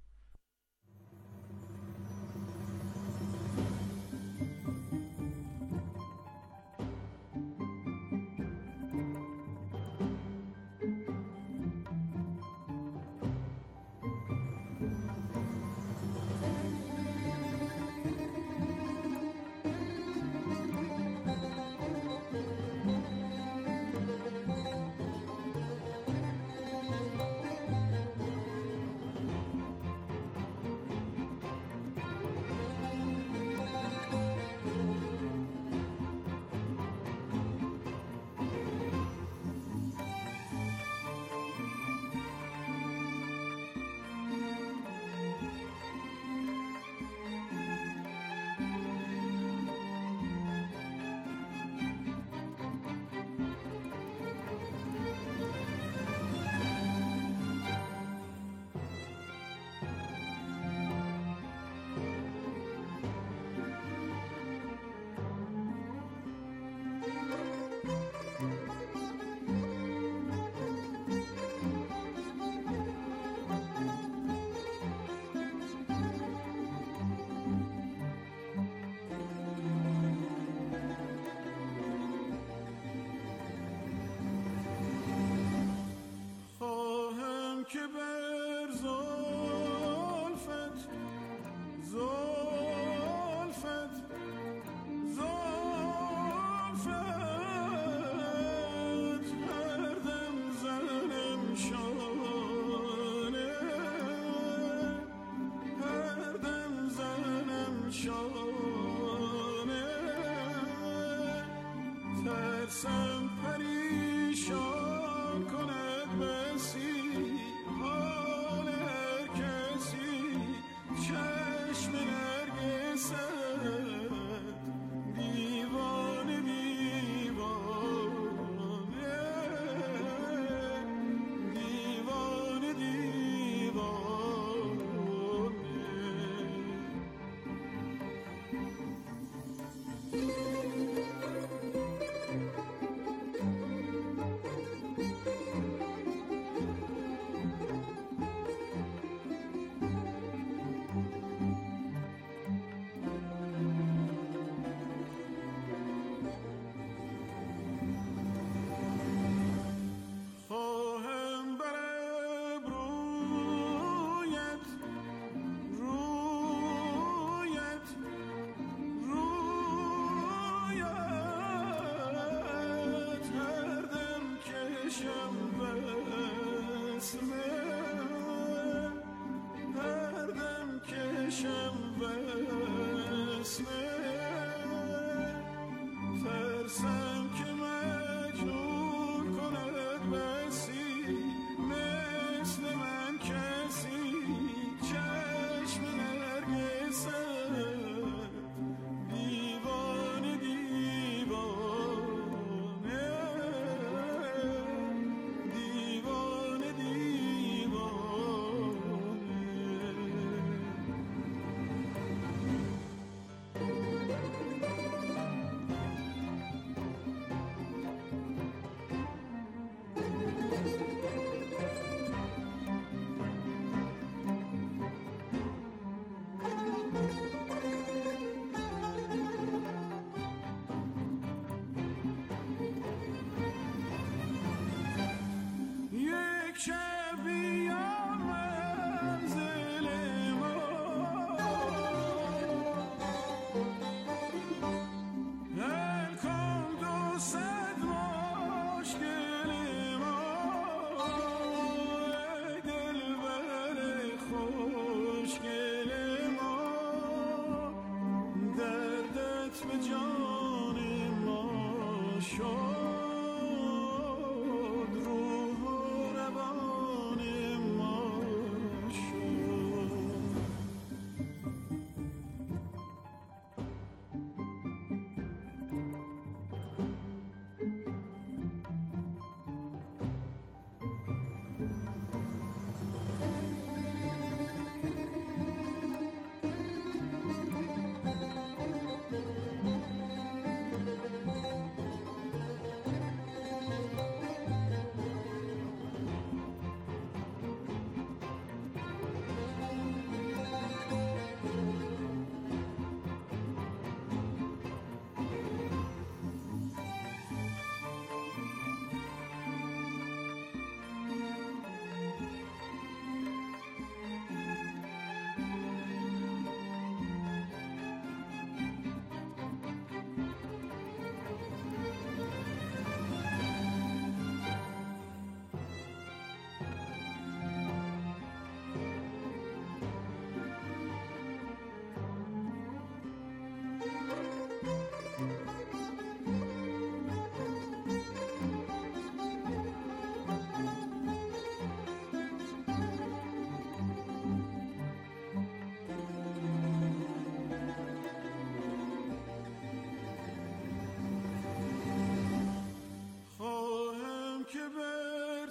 که بر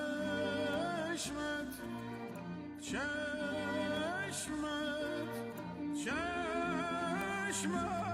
چشمت چشمت چشمت